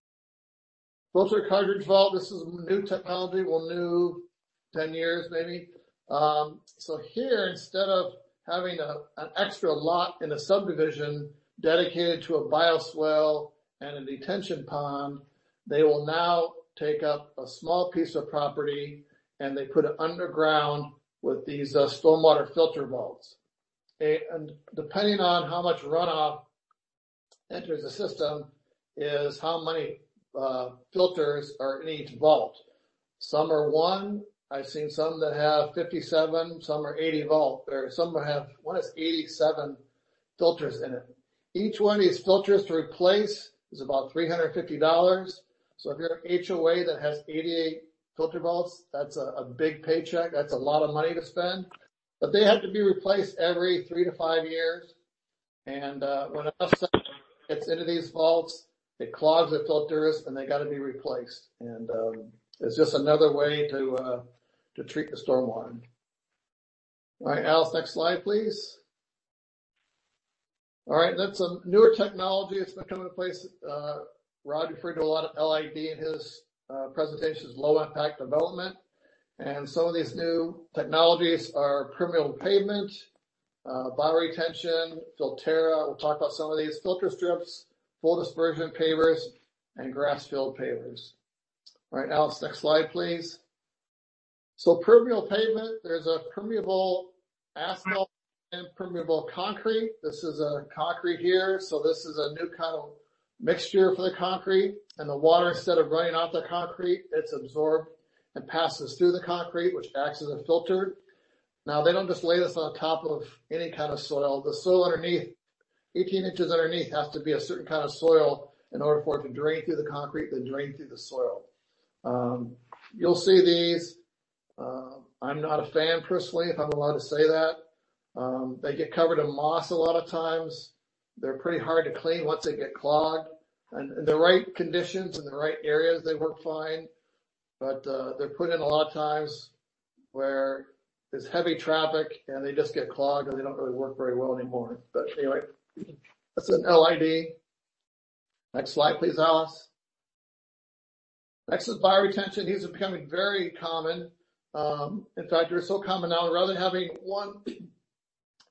Filter cartridge vault. This is new technology. Well, new ten years maybe. Um, so here, instead of having a, an extra lot in a subdivision dedicated to a bioswale and a detention pond, they will now take up a small piece of property and they put it underground with these uh, stormwater filter vaults. And depending on how much runoff enters the system is how many uh, filters are in each vault. Some are one. I've seen some that have fifty-seven, some are eighty vault, or some have, one has eighty-seven filters in it. Each one of these filters to replace is about three hundred fifty dollars. So if you're an H O A that has eighty-eight filter vaults, that's a, a big paycheck. That's a lot of money to spend. But they have to be replaced every three to five years. And uh, when enough stuff gets into these vaults, it clogs the filters and they got to be replaced. And um, it's just another way to uh, to treat the stormwater. All right, Alice, next slide, please. All right, that's a newer technology. It's been coming into place. Uh, Rod referred to a lot of L I D in his uh, presentations, low impact development. And some of these new technologies are permeable pavement, uh, bioretention, Filterra. We'll talk about some of these, filter strips, full dispersion pavers, and grass-filled pavers. All right, Alice, next slide, please. So permeable pavement, there's a permeable asphalt and permeable concrete. This is a concrete here. So this is a new kind of mixture for the concrete, and the water, instead of running off the concrete, it's absorbed and passes through the concrete, which acts as a filter. Now, they don't just lay this on top of any kind of soil. The soil underneath, eighteen inches underneath, has to be a certain kind of soil in order for it to drain through the concrete, then drain through the soil. Um, you'll see these. Uh, I'm not a fan personally, if I'm allowed to say that. Um, they get covered in moss a lot of times. They're pretty hard to clean once they get clogged. And in the right conditions, in the right areas, they work fine. But uh, they're put in a lot of times where there's heavy traffic and they just get clogged and they don't really work very well anymore. But anyway, that's an L I D. Next slide, please, Alice. Next is bioretention. These are becoming very common. Um, in fact, they're so common now, rather than having one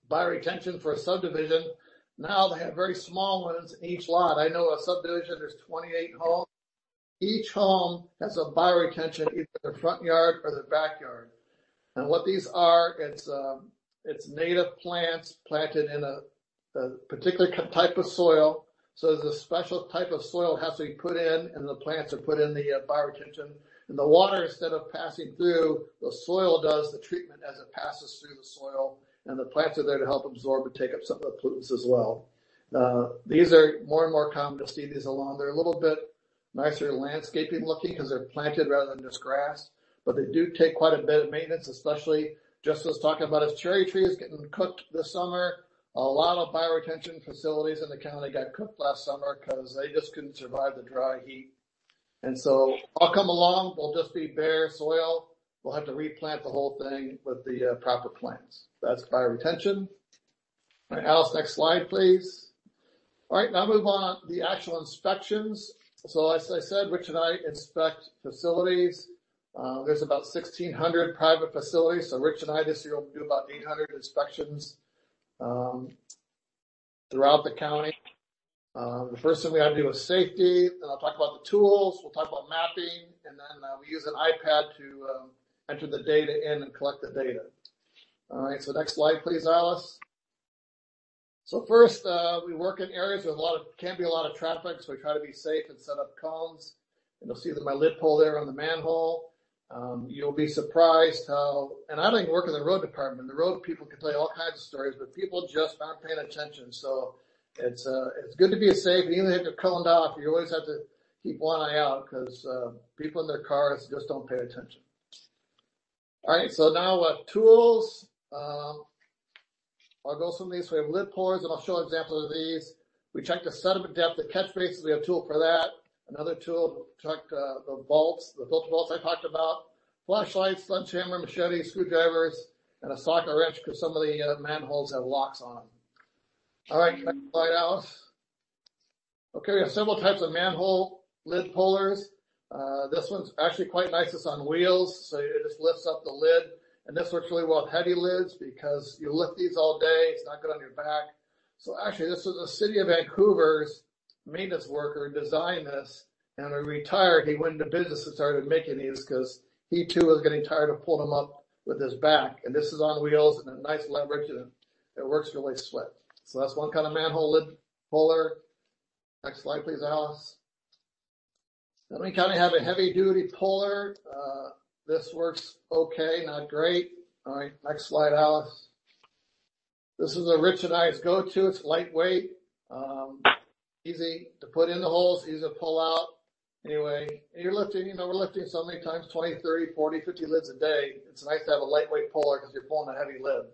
bioretention for a subdivision. Now they have very small ones in each lot. I know a subdivision, there's twenty-eight homes. Each home has a bioretention, either their front yard or their backyard. And what these are, it's um, it's native plants planted in a, a particular type of soil. So there's a special type of soil that has to be put in, and the plants are put in the uh, bioretention. And the water, instead of passing through, the soil does the treatment as it passes through the soil. And the plants are there to help absorb and take up some of the pollutants as well. Uh, these are more and more common to see these along. They're a little bit nicer landscaping looking because they're planted rather than just grass. But they do take quite a bit of maintenance, especially just as talking about his cherry trees getting cooked this summer. A lot of bioretention facilities in the county got cooked last summer because they just couldn't survive the dry heat. And so I'll come along. We'll just be bare soil. We'll have to replant the whole thing with the uh, proper plants. That's bioretention. All right, Alice, next slide, please. All right, now move on to the actual inspections. So as I said, Rich and I inspect facilities. Uh, there's about sixteen hundred private facilities. So Rich and I this year will do about eight hundred inspections um, throughout the county. Uh, the first thing we have to do is safety. Then I'll talk about the tools. We'll talk about mapping. And then uh, we use an iPad to um, enter the data in and collect the data. All right, so next slide, please, Alice. So first, uh, we work in areas with a lot of, can't be a lot of traffic, so we try to be safe and set up cones. And you'll see that my lid pole there on the manhole. Um, you'll be surprised how, and I don't even work in the road department. The road people can tell you all kinds of stories, but people just aren't paying attention. So it's, uh, it's good to be safe. And even if you're coned off, you always have to keep one eye out because, uh, people in their cars just don't pay attention. All right, so now uh, tools. Um, I'll go some of these. We have lid pullers, and I'll show examples of these. We check the sediment depth, the catch bases. We have a tool for that. Another tool to check uh, the bolts, the filter bolts I talked about. Flashlights, sledgehammer, machete, screwdrivers, and a socket wrench because some of the uh, manholes have locks on them. All right, next slide, Alice. Okay, we have several types of manhole lid pullers. Uh, this one's actually quite nice. It's on wheels, so it just lifts up the lid. And this works really well with heavy lids because you lift these all day. It's not good on your back. So actually, this was the city of Vancouver's maintenance worker designed this. And when he retired, he went into business and started making these because he too was getting tired of pulling them up with his back. And this is on wheels and a nice leverage, and it works really slick. So that's one kind of manhole lid puller. Next slide, please, Alice. Then we kind of have a heavy duty puller. Uh, this works okay, not great. All right, next slide, Alice. This is a Rich and I's go-to. It's lightweight, um, easy to put in the holes, easy to pull out. Anyway, you're lifting, you know, we're lifting so many times, twenty, thirty, forty, fifty lids a day. It's nice to have a lightweight puller because you're pulling a heavy lid.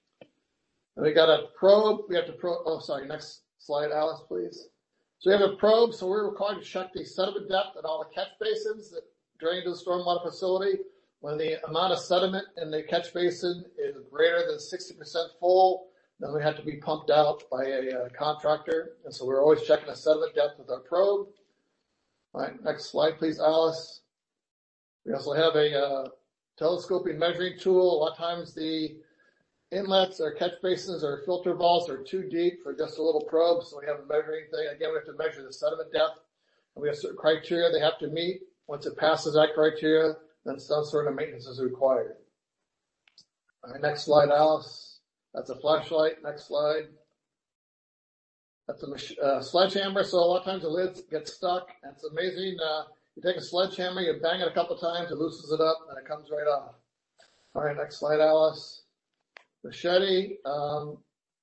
And we got a probe. We have to probe. Oh, sorry. Next slide, Alice, please. So we have a probe. So we're required to check the sediment depth at all the catch basins that drain to the stormwater facility. When the amount of sediment in the catch basin is greater than sixty percent full, then we have to be pumped out by a uh, contractor. And so we're always checking the sediment depth with our probe. All right, next slide, please, Alice. We also have a uh, telescoping measuring tool. A lot of times the inlets or catch basins or filter valves are too deep for just a little probe, so we have a measuring thing. Again, we have to measure the sediment depth, and we have certain criteria they have to meet. Once it passes that criteria, then some sort of maintenance is required. All right, next slide, Alice. That's a flashlight. Next slide. That's a uh, sledgehammer. So a lot of times the lids get stuck, and it's amazing. Uh, you take a sledgehammer, you bang it a couple times, it loosens it up, and it comes right off. All right, next slide, Alice. Machete, um,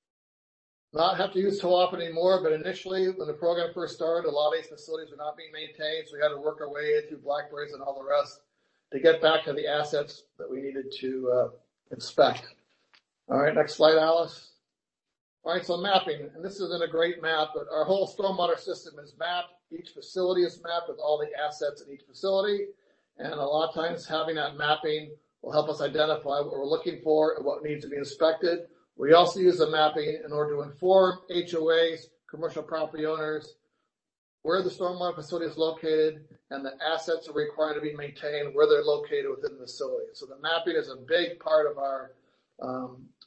not have to use too often anymore, but initially when the program first started, a lot of these facilities were not being maintained, so we had to work our way through blackberries and all the rest to get back to the assets that we needed to uh, inspect. All right, next slide, Alice. All right, so mapping, and this isn't a great map, but our whole stormwater system is mapped. Each facility is mapped with all the assets in each facility, and a lot of times having that mapping will help us identify what we're looking for and what needs to be inspected. We also use the mapping in order to inform H O As, commercial property owners, where the stormwater facility is located and the assets are required to be maintained, where they're located within the facility. So the mapping is a big part of our um,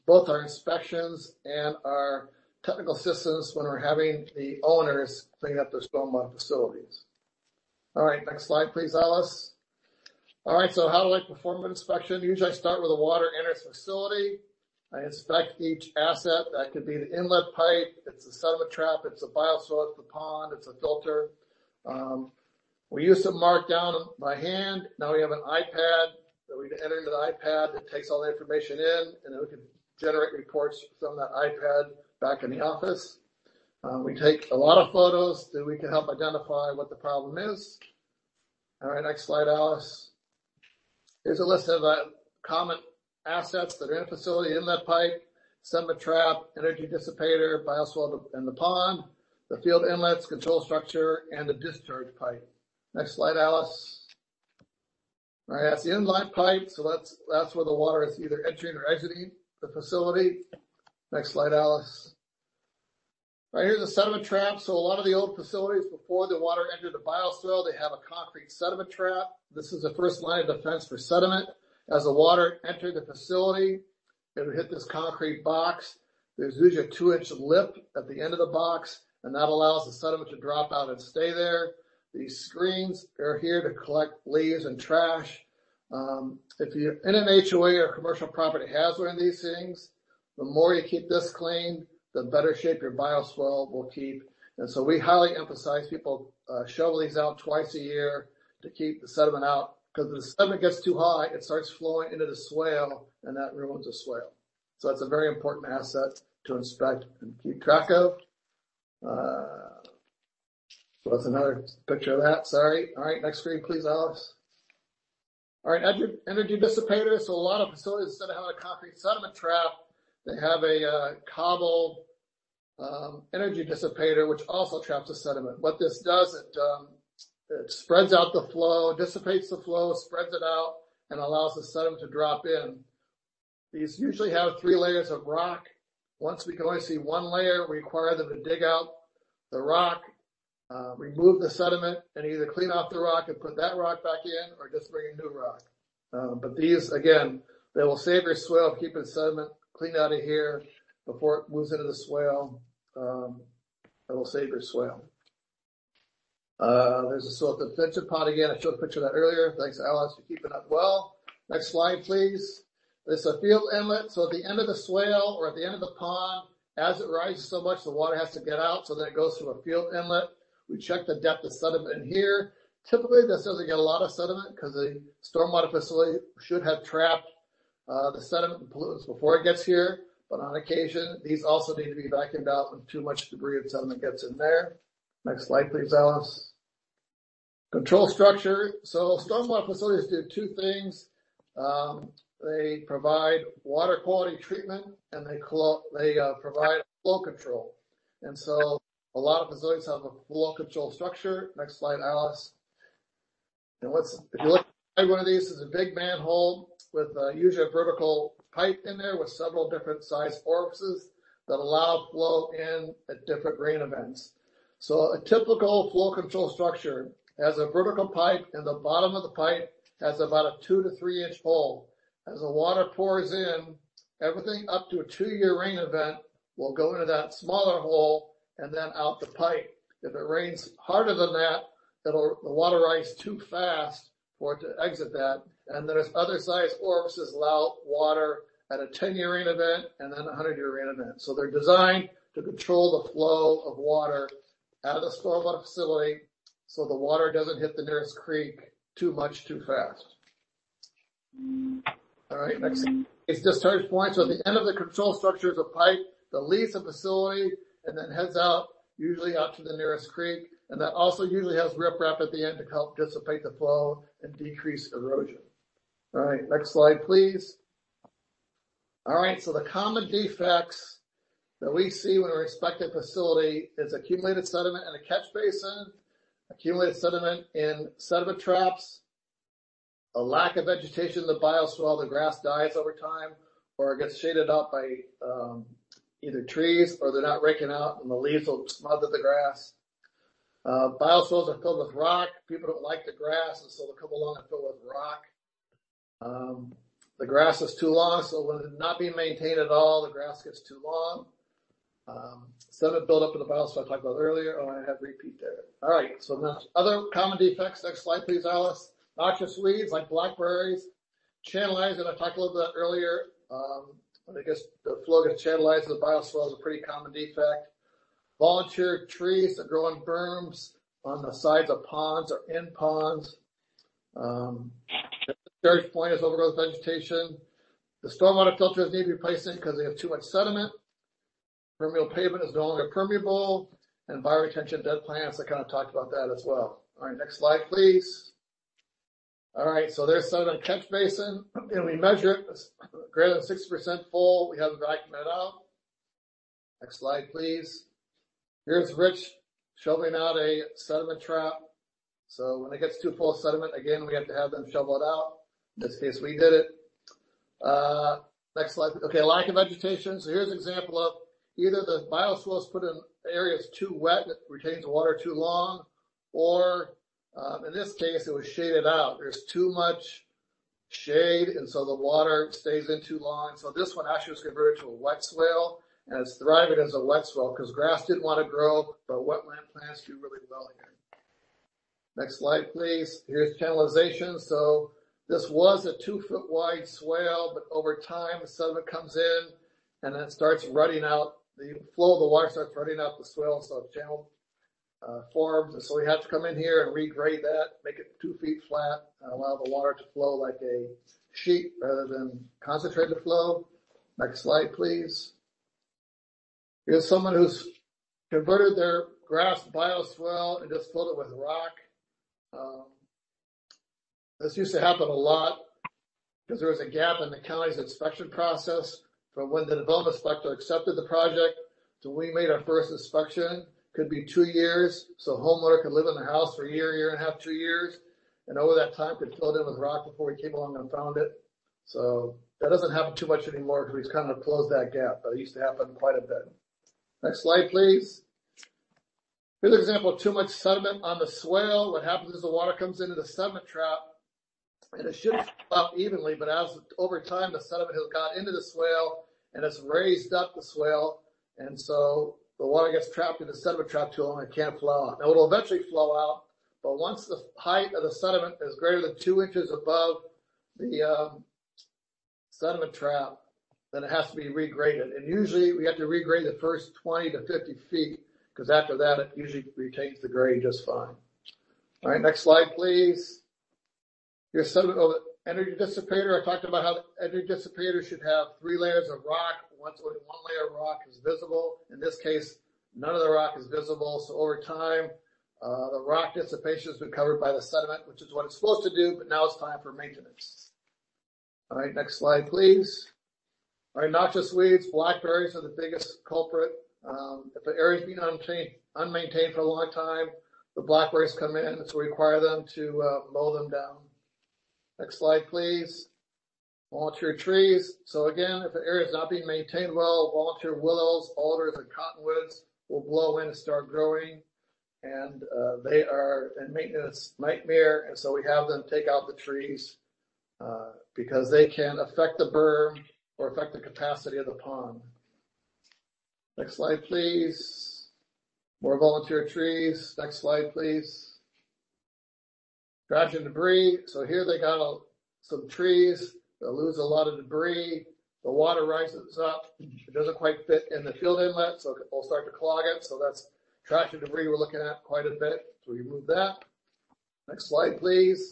both our inspections and our technical assistance when we're having the owners clean up their stormwater facilities. All right, next slide, please, Alice. All right, so how do I perform an inspection? Usually I start with a water enters facility. I inspect each asset. That could be the inlet pipe, it's a sediment trap, it's a bioswale, it's the pond, it's a filter. Um, we used to mark down by hand. Now we have an iPad that we can enter into the iPad that takes all the information in, and then we can generate reports from that iPad back in the office. Uh, we take a lot of photos that we can help identify what the problem is. All right, next slide, Alice. Here's a list of uh, common assets that are in a facility: inlet pipe, sediment trap, energy dissipator, bioswale, and the pond, the field inlets, control structure, and the discharge pipe. Next slide, Alice. All right, that's the inlet pipe, so that's that's where the water is either entering or exiting the facility. Next slide, Alice. Right here's the sediment trap. So a lot of the old facilities, before the water entered the bioswale, they have a concrete sediment trap. This is the first line of defense for sediment. As the water entered the facility, it would hit this concrete box. There's usually a two-inch lip at the end of the box, and that allows the sediment to drop out and stay there. These screens are here to collect leaves and trash. Um, if you're in an H O A or commercial property has one of these things, the more you keep this clean, the better shape your bioswale will keep. And so we highly emphasize people uh, shovel these out twice a year to keep the sediment out, because if the sediment gets too high, it starts flowing into the swale, and that ruins the swale. So that's a very important asset to inspect and keep track of. Uh, so that's another picture of that. Sorry. All right, next screen, please, Alice. All right, energy, energy dissipator. So a lot of facilities, instead of having a concrete sediment trap, they have a uh, cobble um, energy dissipator, which also traps the sediment. What this does, it um, it spreads out the flow, dissipates the flow, spreads it out, and allows the sediment to drop in. These usually have three layers of rock. Once we can only see one layer, we require them to dig out the rock, uh, remove the sediment, and either clean off the rock and put that rock back in, or just bring a new rock. Uh, but these, again, they will save your swale, keeping sediment clean out of here before it moves into the swale. Um, it will save your swale. Uh, there's a soil detention pond again. I showed a picture of that earlier. Thanks, Alice, for keeping that well. Next slide, please. There's a field inlet. So at the end of the swale or at the end of the pond, as it rises so much, the water has to get out. So then it goes through a field inlet. We check the depth of sediment in here. Typically, this doesn't get a lot of sediment because the stormwater facility should have trapped uh, the sediment and pollutants before it gets here. But on occasion, these also need to be vacuumed out when too much debris and sediment gets in there. Next slide, please, Alice. Control structure. So stormwater facilities do two things. Um, they provide water quality treatment, and they clo- they uh, provide flow control. And so a lot of facilities have a flow control structure. Next slide, Alice. And let's, if you look at one of these, is a big manhole with uh, usually a vertical pipe in there with several different size orifices that allow flow in at different rain events. So a typical flow control structure has a vertical pipe, and the bottom of the pipe has about a two to three inch hole. As the water pours in, everything up to a two-year rain event will go into that smaller hole and then out the pipe. If it rains harder than that, it'll, the water rise too fast for it to exit that. And there's other size orifices allow water at a ten-year rain event and then a hundred-year rain event. So they're designed to control the flow of water out of the stormwater facility so the water doesn't hit the nearest creek too much too fast. All right, next is discharge point. So at the end of the control structure is a pipe that leaves the facility and then heads out, usually out to the nearest creek. And that also usually has riprap at the end to help dissipate the flow and decrease erosion. All right, next slide, please. All right, so the common defects that we see when we inspect a facility is accumulated sediment in a catch basin, accumulated sediment in sediment traps, a lack of vegetation in the bioswale, the grass dies over time, or it gets shaded out by um, either trees or they're not raking out and the leaves will smother the grass. Uh, bioswales are filled with rock. People don't like the grass, and so they'll come along and fill with rock. Um, the grass is too long, so when it's not being maintained at all, the grass gets too long. Um, sediment buildup in the bioswale I talked about earlier. Oh, I had repeat there. All right, so now other common defects. Next slide, please, Alice. Noxious weeds like blackberries, channelized, and I talked a little bit earlier. Um, when it gets, the flow gets channelized in the bioswale is a pretty common defect. Volunteer trees that grow on berms on the sides of ponds or in ponds. Um, the discharge point is overgrowth vegetation. The stormwater filters need replacing because they have too much sediment. Permeable pavement is no longer permeable, and bioretention dead plants. I kind of talked about that as well. All right, next slide, please. All right, so there's sediment catch basin, and we measure it greater than sixty percent full. We have it vacuumed out. Next slide, please. Here's Rich shoveling out a sediment trap. So when it gets too full of sediment, again, we have to have them shovel it out. In this case, we did it. Uh, next slide. Okay, lack of vegetation. So here's an example of either the bioswale is put in areas too wet, that retains water too long, or um, in this case, it was shaded out. There's too much shade, and so the water stays in too long. So this one actually was converted to a wet swale, and it's thriving as a wet swale because grass didn't want to grow, but wetland plants do really well here. Next slide, please. Here's channelization. So this was a two foot wide swale, but over time the sediment comes in and then it starts running out. The flow of the water starts running out the swale, so a channel uh, forms. And so we have to come in here and regrade that, make it two feet flat, and allow the water to flow like a sheet rather than concentrated flow. Next slide, please. Here's someone who's converted their grass bioswale and just filled it with rock. Um, this used to happen a lot because there was a gap in the county's inspection process from when the development inspector accepted the project to when we made our first inspection. Could be two years, so a homeowner could live in the house for a year, year and a half, two years, and over that time could fill it in with rock before we came along and found it. So that doesn't happen too much anymore because we've kind of closed that gap, but it used to happen quite a bit. Next slide, please. Here's an example of too much sediment on the swale. What happens is the water comes into the sediment trap, and it should flow out evenly, but as over time the sediment has got into the swale and it's raised up the swale, and so the water gets trapped in the sediment trap too long and it can't flow out. Now it'll eventually flow out, but once the height of the sediment is greater than two inches above the um, sediment trap, then it has to be regraded. And usually we have to regrade the first twenty to fifty feet because after that it usually retains the grade just fine. All right, next slide, please. Here's sediment of the energy dissipator. I talked about how the energy dissipator should have three layers of rock. Once only one layer of rock is visible. In this case, none of the rock is visible. So over time, uh, the rock dissipation has been covered by the sediment, which is what it's supposed to do, but now it's time for maintenance. All right, next slide, please. All right, noxious weeds, blackberries are the biggest culprit. Um, if the area is being unmaintained, unmaintained for a long time, the blackberries come in, so we require them to uh, mow them down. Next slide, please. Volunteer trees. So again, if the area is not being maintained well, volunteer willows, alders, and cottonwoods will blow in and start growing, and uh, they are a maintenance nightmare, and so we have them take out the trees uh, because they can affect the berm or affect the capacity of the pond. Next slide, please. More volunteer trees. Next slide, please. Trash and debris. So here they got a, some trees. They'll lose a lot of debris. The water rises up. It doesn't quite fit in the field inlet, so we'll start to clog it. So that's trash and debris we're looking at quite a bit. So we remove that. Next slide, please.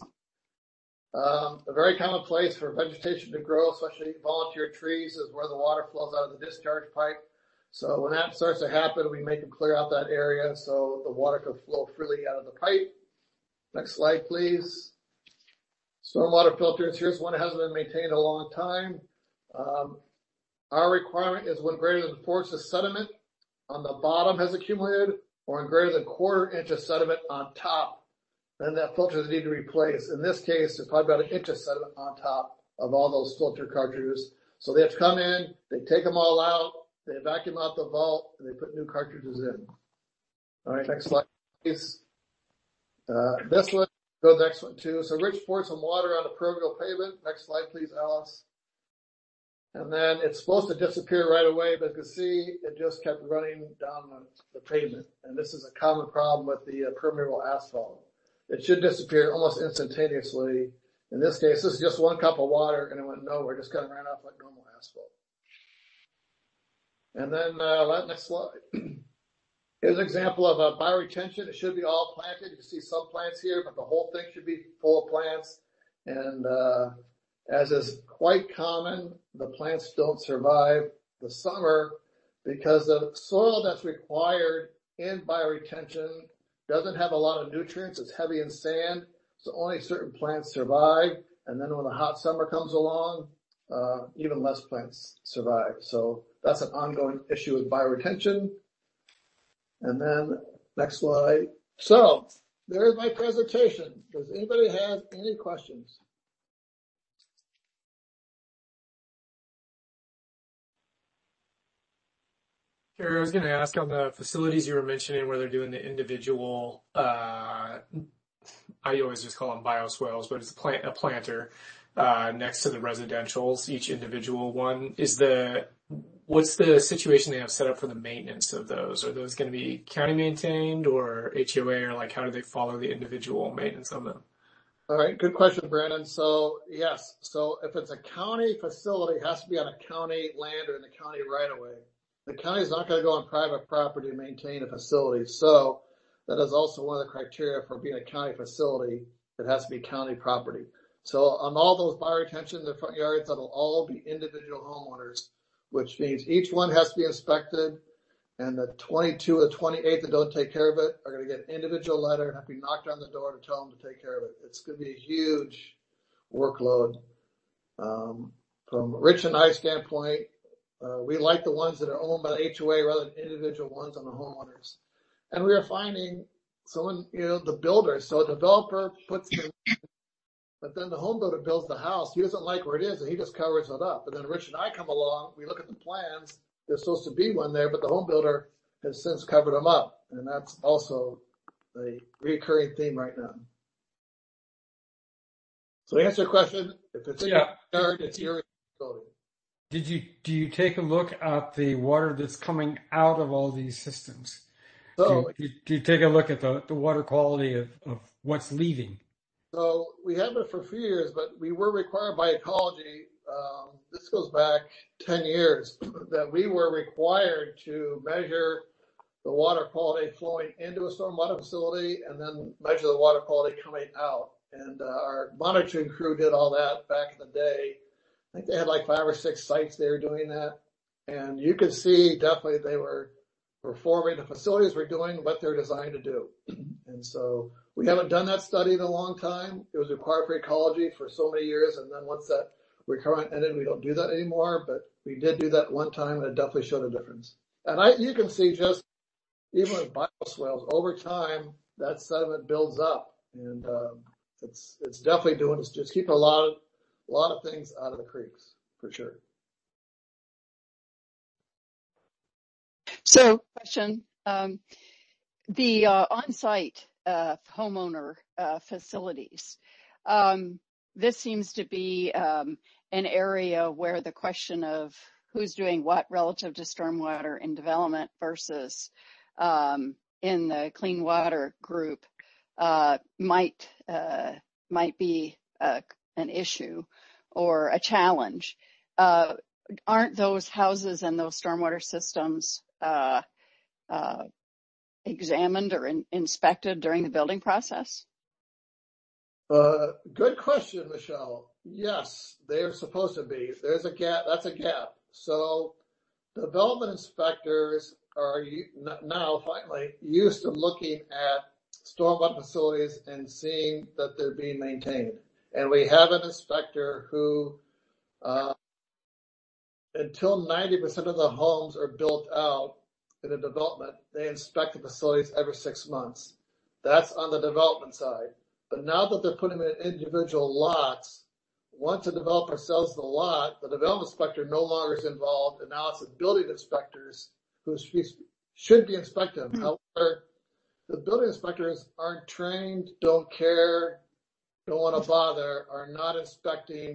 Um, a very common place for vegetation to grow, especially volunteer trees, is where the water flows out of the discharge pipe. So when that starts to happen, we make them clear out that area so the water can flow freely out of the pipe. Next slide, please. Stormwater filters. Here's one that hasn't been maintained a long time. Um, our requirement is when greater than four inches of sediment on the bottom has accumulated, or in greater than quarter inch of sediment on top, then that filter is needed to replace. In this case, there's probably about an inch of sediment on top of all those filter cartridges. So they have to come in, they take them all out, they vacuum out the vault, and they put new cartridges in. All right, next slide, please. Uh, this one, go to the next one too. So Rich poured some water on the permeable pavement. Next slide, please, Alice. And then it's supposed to disappear right away, but you can see it just kept running down the, the pavement. And this is a common problem with the uh, permeable asphalt. It should disappear almost instantaneously. In this case, this is just one cup of water and it went nowhere, just kind of ran off like normal asphalt. And then, uh, next slide. Here's an example of a bioretention. It should be all planted. You see some plants here, but the whole thing should be full of plants. And, uh, as is quite common, the plants don't survive the summer because the soil that's required in bioretention doesn't have a lot of nutrients. It's heavy in sand, so only certain plants survive. And then when the hot summer comes along, uh, even less plants survive. So that's an ongoing issue with bioretention. And then next slide. So there's my presentation. Does anybody have any questions? Carrie, I was going to ask on the facilities you were mentioning where they're doing the individual, uh, I always just call them bioswales, but it's a plant, a planter, uh, next to the residentials, each individual one. Is the, what's the situation they have set up for the maintenance of those? Are those going to be county maintained or H O A, or like how do they follow the individual maintenance of them? All right, good question, Brandon. So yes, so if it's a county facility, it has to be on a county land or in the county right away. The county is not going to go on private property to maintain a facility. So that is also one of the criteria for being a county facility. It has to be county property. So on all those bioretention, the front yards, that'll all be individual homeowners, which means each one has to be inspected. And the twenty-two or the twenty-eight that don't take care of it are going to get an individual letter and have to be knocked on the door to tell them to take care of it. It's going to be a huge workload. Um, from Rich and I standpoint, Uh, we like the ones that are owned by the H O A rather than individual ones on the homeowners. And we are finding someone, you know, the builder. So a developer puts the, but then the home builder builds the house. He doesn't like where it is and he just covers it up. And then Rich and I come along, we look at the plans. There's supposed to be one there, but the home builder has since covered them up. And that's also a recurring theme right now. So to answer your question, if it's in Yeah. your yard, it's your responsibility. Did you do you take a look at the water that's coming out of all these systems? So, do, you, do you take a look at the, the water quality of, of what's leaving? So we have it for a few years, but we were required by ecology, um, this goes back ten years, that we were required to measure the water quality flowing into a stormwater facility and then measure the water quality coming out. And uh, our monitoring crew did all that back in the day. I think they had like five or six sites they were doing that. And you could see definitely they were performing, the facilities were doing what they're designed to do. And so we haven't done that study in a long time. It was required for ecology for so many years. And then once that requirement ended, we don't do that anymore. But we did do that one time and it definitely showed a difference. And I, you can see just even with bioswales over time, that sediment builds up. And um, it's, it's definitely doing, it's just keeping a lot of, a lot of things out of the creeks, for sure. So, question, um, the uh, on-site uh, homeowner uh, facilities, um, this seems to be um, an area where the question of who's doing what relative to stormwater and development versus um, in the clean water group uh, might uh, might be uh, an issue or a challenge. Uh, aren't those houses and those stormwater systems uh, uh, examined or in, inspected during the building process? Uh, good question, Michelle. Yes, they are supposed to be. There's a gap. That's a gap. So development inspectors are now finally used to looking at stormwater facilities and seeing that they're being maintained. And we have an inspector who, uh, until ninety percent of the homes are built out in a development, they inspect the facilities every six months. That's on the development side. But now that they're putting them in individual lots, once a developer sells the lot, the development inspector no longer is involved, and now it's the building inspectors who should be inspecting them. Mm-hmm. However, the building inspectors aren't trained, don't care, don't want to bother, are not inspecting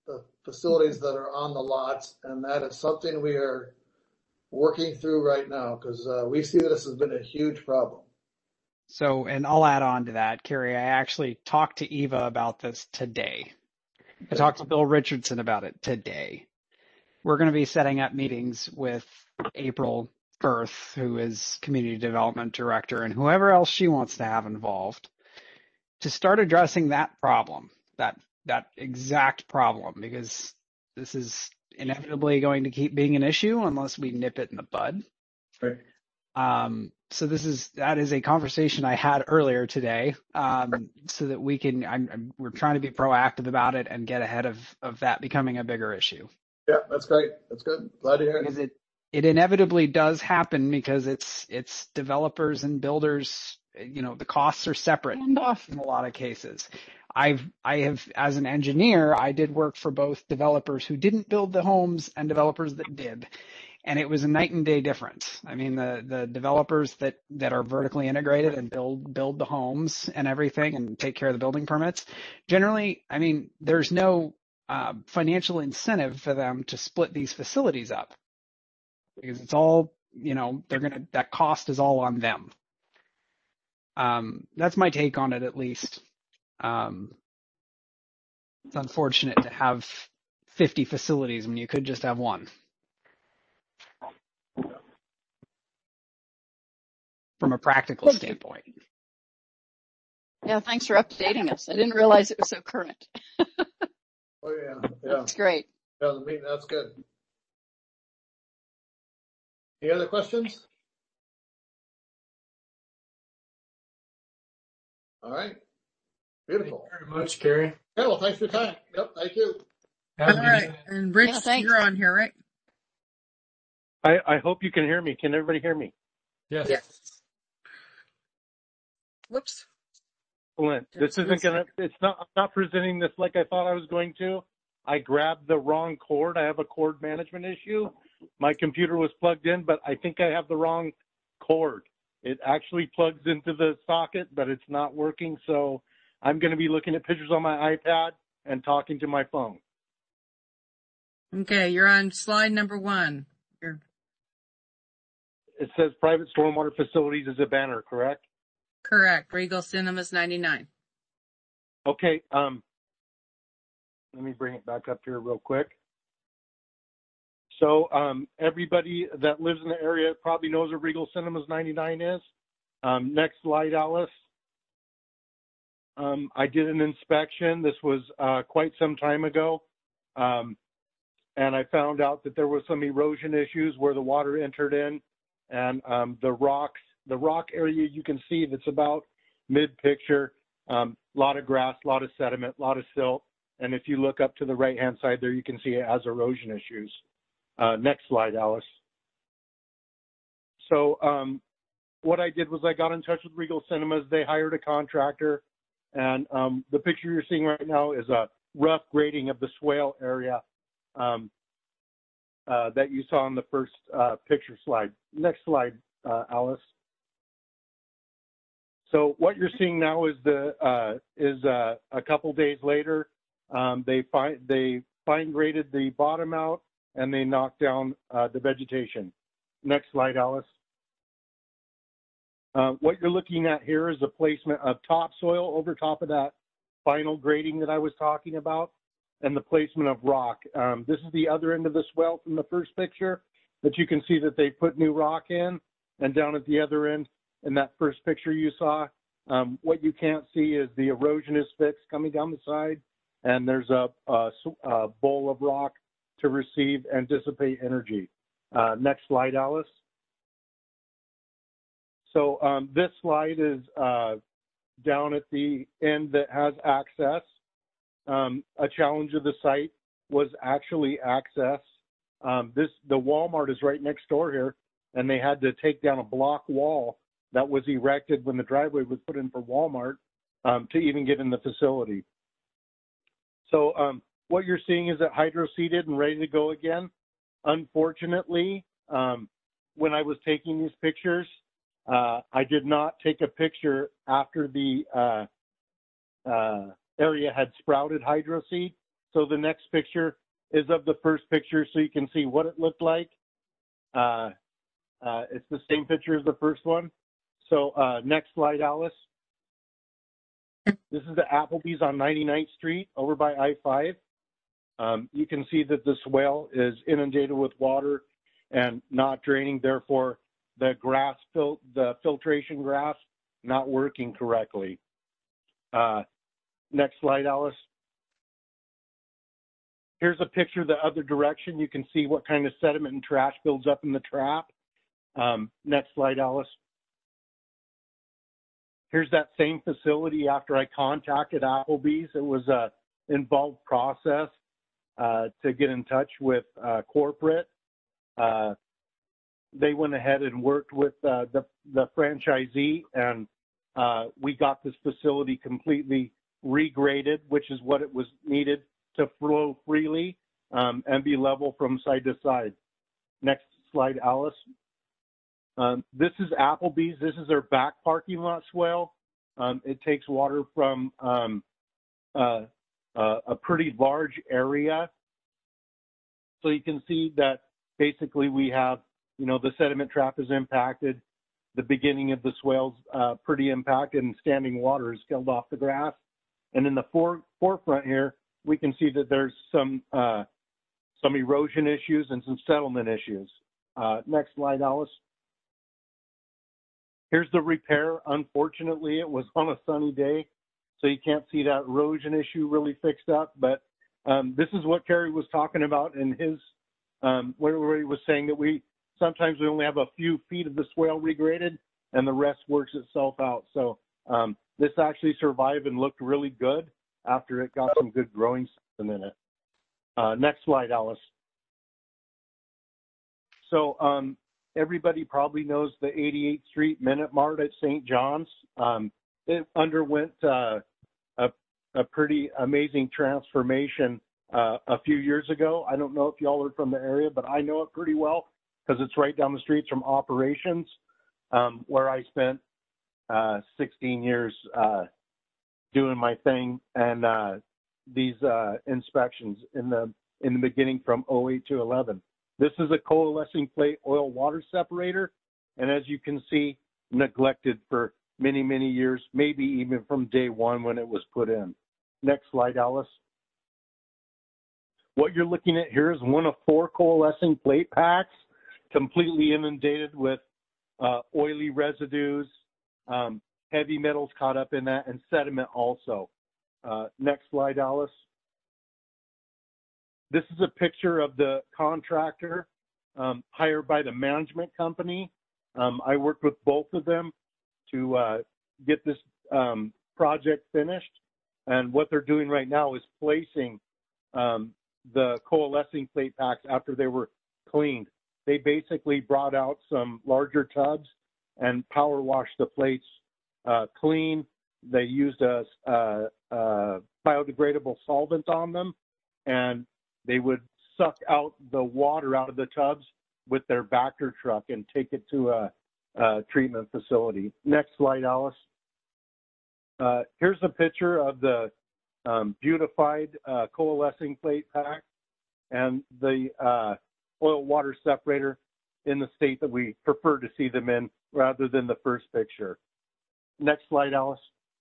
the facilities that are on the lots, and that is something we are working through right now because uh, we see that this has been a huge problem. So, and I'll add on to that, Carrie. I actually talked to Eva about this today. I talked to Bill Richardson about it today. We're going to be setting up meetings with April Firth, who is Community Development Director, and whoever else she wants to have involved to start addressing that problem, that that exact problem, because this is inevitably going to keep being an issue unless we nip it in the bud. Right. Um, so this is, that is a conversation I had earlier today, um, so that we can, I'm, I'm, we're trying to be proactive about it and get ahead of, of that becoming a bigger issue. Yeah, that's great. That's good. Glad to hear it. Because it, it inevitably does happen because it's, it's developers and builders, you know, the costs are separate in a lot of cases. I've, I have, as an engineer, I did work for both developers who didn't build the homes and developers that did. And it was a night and day difference. I mean, the, the developers that, that are vertically integrated and build, build the homes and everything and take care of the building permits, generally, I mean, there's no uh, financial incentive for them to split these facilities up because it's all, you know, they're going to, that cost is all on them. Um, that's my take on it, at least. Um, it's unfortunate to have fifty facilities when you could just have one. From a practical standpoint. Yeah, thanks for updating us. I didn't realize it was so current. Oh yeah, yeah. That's great. Yeah, the meeting, that's good. Any other questions? All right. Beautiful. Thank you very much, Carrie. Yeah, well, thanks for your time. Yep, thank you. Have All a good right. evening. And Rich, Yeah, thanks. you're on here, right? I, I hope you can hear me. Can everybody hear me? Yes. Yes. Whoops. Excellent. This isn't gonna. It's not. I'm not presenting this like I thought I was going to. I grabbed the wrong cord. I have a cord management issue. My computer was plugged in, but I think I have the wrong cord. It actually plugs into the socket, but it's not working. So I'm going to be looking at pictures on my iPad and talking to my phone. Okay, you're on slide number one. You're... It says private stormwater facilities is a banner, correct? Correct. Regal Cinemas ninety-nine. Okay. Um, let me bring it back up here real quick. So um, everybody that lives in the area probably knows what Regal Cinemas ninety-nine is. Um, next slide, Alice. Um, I did an inspection. This was uh, quite some time ago. Um, and I found out that there was some erosion issues where the water entered in and um, the rocks, the rock area you can see that's about mid-picture, a um, lot of grass, a lot of sediment, a lot of silt. And if you look up to the right-hand side there, you can see it has erosion issues. Uh, next slide, Alice. So um, what I did was I got in touch with Regal Cinemas. They hired a contractor. And um, the picture you're seeing right now is a rough grading of the swale area um, uh, that you saw on the first uh, picture slide. Next slide, uh, Alice. So what you're seeing now is the uh, is uh, a couple days later. Um, they find they fine graded the bottom out and they knocked down uh, the vegetation. Next slide, Alice. Uh, what you're looking at here is the placement of topsoil over top of that final grading that I was talking about and the placement of rock. Um, this is the other end of the swell from the first picture, but you can see that they put new rock in, and down at the other end in that first picture you saw, um, what you can't see is the erosion is fixed coming down the side, and there's a, a, a bowl of rock to receive and dissipate energy. Uh, next slide, Alice. So um, this slide is uh, down at the end that has access. Um, a challenge of the site was actually access. Um, this the Walmart is right next door here, and they had to take down a block wall that was erected when the driveway was put in for Walmart um, to even get in the facility. So um, what you're seeing is it hydro-seeded and ready to go again. Unfortunately, um, when I was taking these pictures, uh, I did not take a picture after the uh, uh, area had sprouted hydro seed. So the next picture is of the first picture, so you can see what it looked like. Uh, uh, it's the same picture as the first one. So uh, next slide, Alice. This is the Applebee's on ninety-ninth Street over by I five. Um, you can see that the swale is inundated with water and not draining, therefore the grass, fil the filtration grass, not working correctly. Uh, next slide, Alice. Here's a picture the other direction. You can see what kind of sediment and trash builds up in the trap. Um, next slide, Alice. Here's that same facility after I contacted Applebee's. It was a involved process uh, to get in touch with uh, corporate. Uh, they went ahead and worked with uh, the, the franchisee, and uh, we got this facility completely regraded, which is what it was needed to flow freely um, and be level from side to side. Next slide, Alice. Um, this is Applebee's. This is their back parking lot swale. Um, it takes water from um, uh, uh, a pretty large area. So you can see that basically we have, you know, the sediment trap is impacted. The beginning of the swale's uh, pretty impacted, and standing water is killed off the grass. And in the fore forefront here, we can see that there's some uh, some erosion issues and some settlement issues. Uh, next slide, Alice. Here's the repair. Unfortunately, it was on a sunny day, so you can't see that erosion issue really fixed up. But um, this is what Kerry was talking about in his, um, where he was saying that we sometimes we only have a few feet of the swale regraded, and the rest works itself out. So um, this actually survived and looked really good after it got some good growing system in it. Uh, next slide, Alice. So um, everybody probably knows the eighty-eighth Street Minute Mart at Saint John's. Um, it underwent uh, a, a pretty amazing transformation uh, a few years ago. I don't know if y'all are from the area, but I know it pretty well because it's right down the street from operations, um, where I spent uh, sixteen years uh, doing my thing, and uh, these uh, inspections in the in the beginning from oh eight to eleven. This is a coalescing plate oil water separator, and as you can see, neglected for many, many years, maybe even from day one when it was put in. Next slide, Alice. What you're looking at here is one of four coalescing plate packs, completely inundated with uh, oily residues, um, heavy metals caught up in that, and sediment also. Uh, next slide, Alice. This is a picture of the contractor um, hired by the management company. Um, I worked with both of them to uh, get this um, project finished. And what they're doing right now is placing um, the coalescing plate packs after they were cleaned. They basically brought out some larger tubs and power washed the plates uh, clean. They used a, a, a biodegradable solvent on them, and they would suck out the water out of the tubs with their backer truck and take it to a, a treatment facility. Next slide, Alice. Uh, here's a picture of the um, beautified uh, coalescing plate pack and the uh, oil water separator in the state that we prefer to see them in rather than the first picture. Next slide, Alice.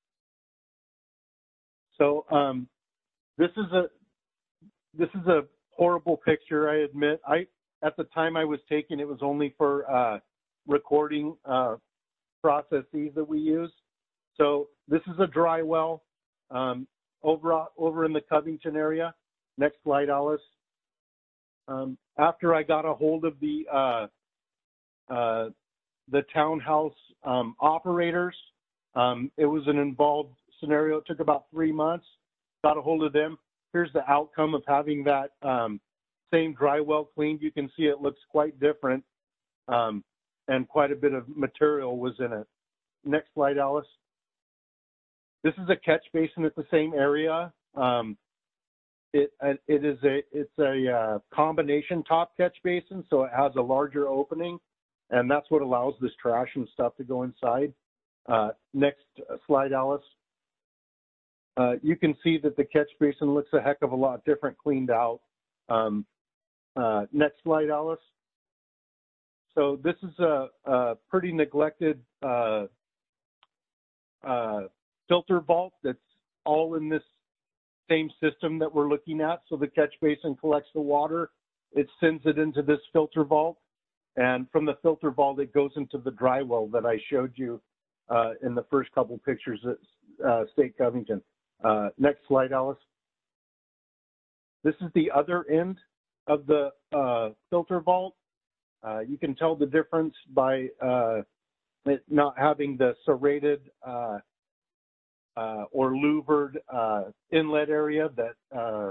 So um, this is a This is a horrible picture, I admit. I, at the time I was taking, it was only for uh, recording uh, processes that we use. So this is a dry well um, over, over in the Covington area. Next slide, Alice. Um, after I got a hold of the, uh, uh, the townhouse um, operators, um, it was an involved scenario. It took about three months. Got a hold of them. Here's the outcome of having that um, same dry well cleaned. You can see it looks quite different, um, and quite a bit of material was in it. Next slide, Alice. This is a catch basin at the same area. Um, it it is a it's a uh, combination top catch basin, so it has a larger opening, and that's what allows this trash and stuff to go inside. Uh, next slide, Alice. uh, you can see that the catch basin looks a heck of a lot different cleaned out. Um, uh, next slide, Alice. So this is a, a pretty neglected uh, uh, filter vault that's all in this same system that we're looking at. So the catch basin collects the water, it sends it into this filter vault, and from the filter vault it goes into the dry well that I showed you uh, in the first couple pictures at uh, State Covington. Uh, next slide, Alice. This is the other end of the uh, filter vault. Uh, you can tell the difference by uh, it not having the serrated uh, uh, or louvered uh, inlet area that uh,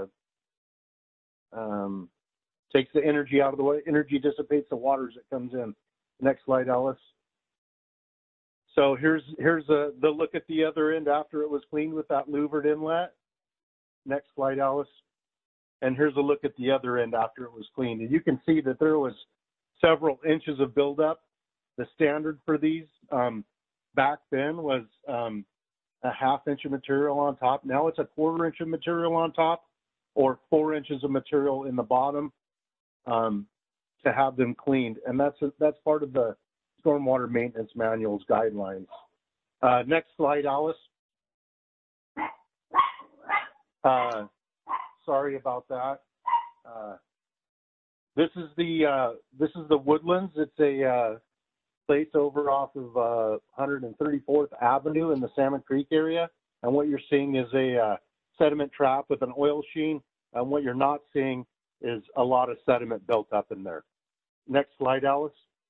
um, takes the energy out of the way. Energy dissipates the water as it comes in. Next slide, Alice. So here's here's a, the look at the other end after it was cleaned with that louvered inlet. Next slide, Alice. And here's a look at the other end after it was cleaned. And you can see that there was several inches of buildup. The standard for these um, back then was um, a half inch of material on top. Now it's a quarter inch of material on top or four inches of material in the bottom um, to have them cleaned. And that's, a, that's part of the Stormwater Maintenance Manual's guidelines. Uh, next slide, Alice. Uh, sorry about that. Uh, this is the uh, this is the Woodlands. It's a uh, place over off of uh, one thirty-fourth Avenue in the Salmon Creek area. And what you're seeing is a uh, sediment trap with an oil sheen. And what you're not seeing is a lot of sediment built up in there. Next slide, Alice.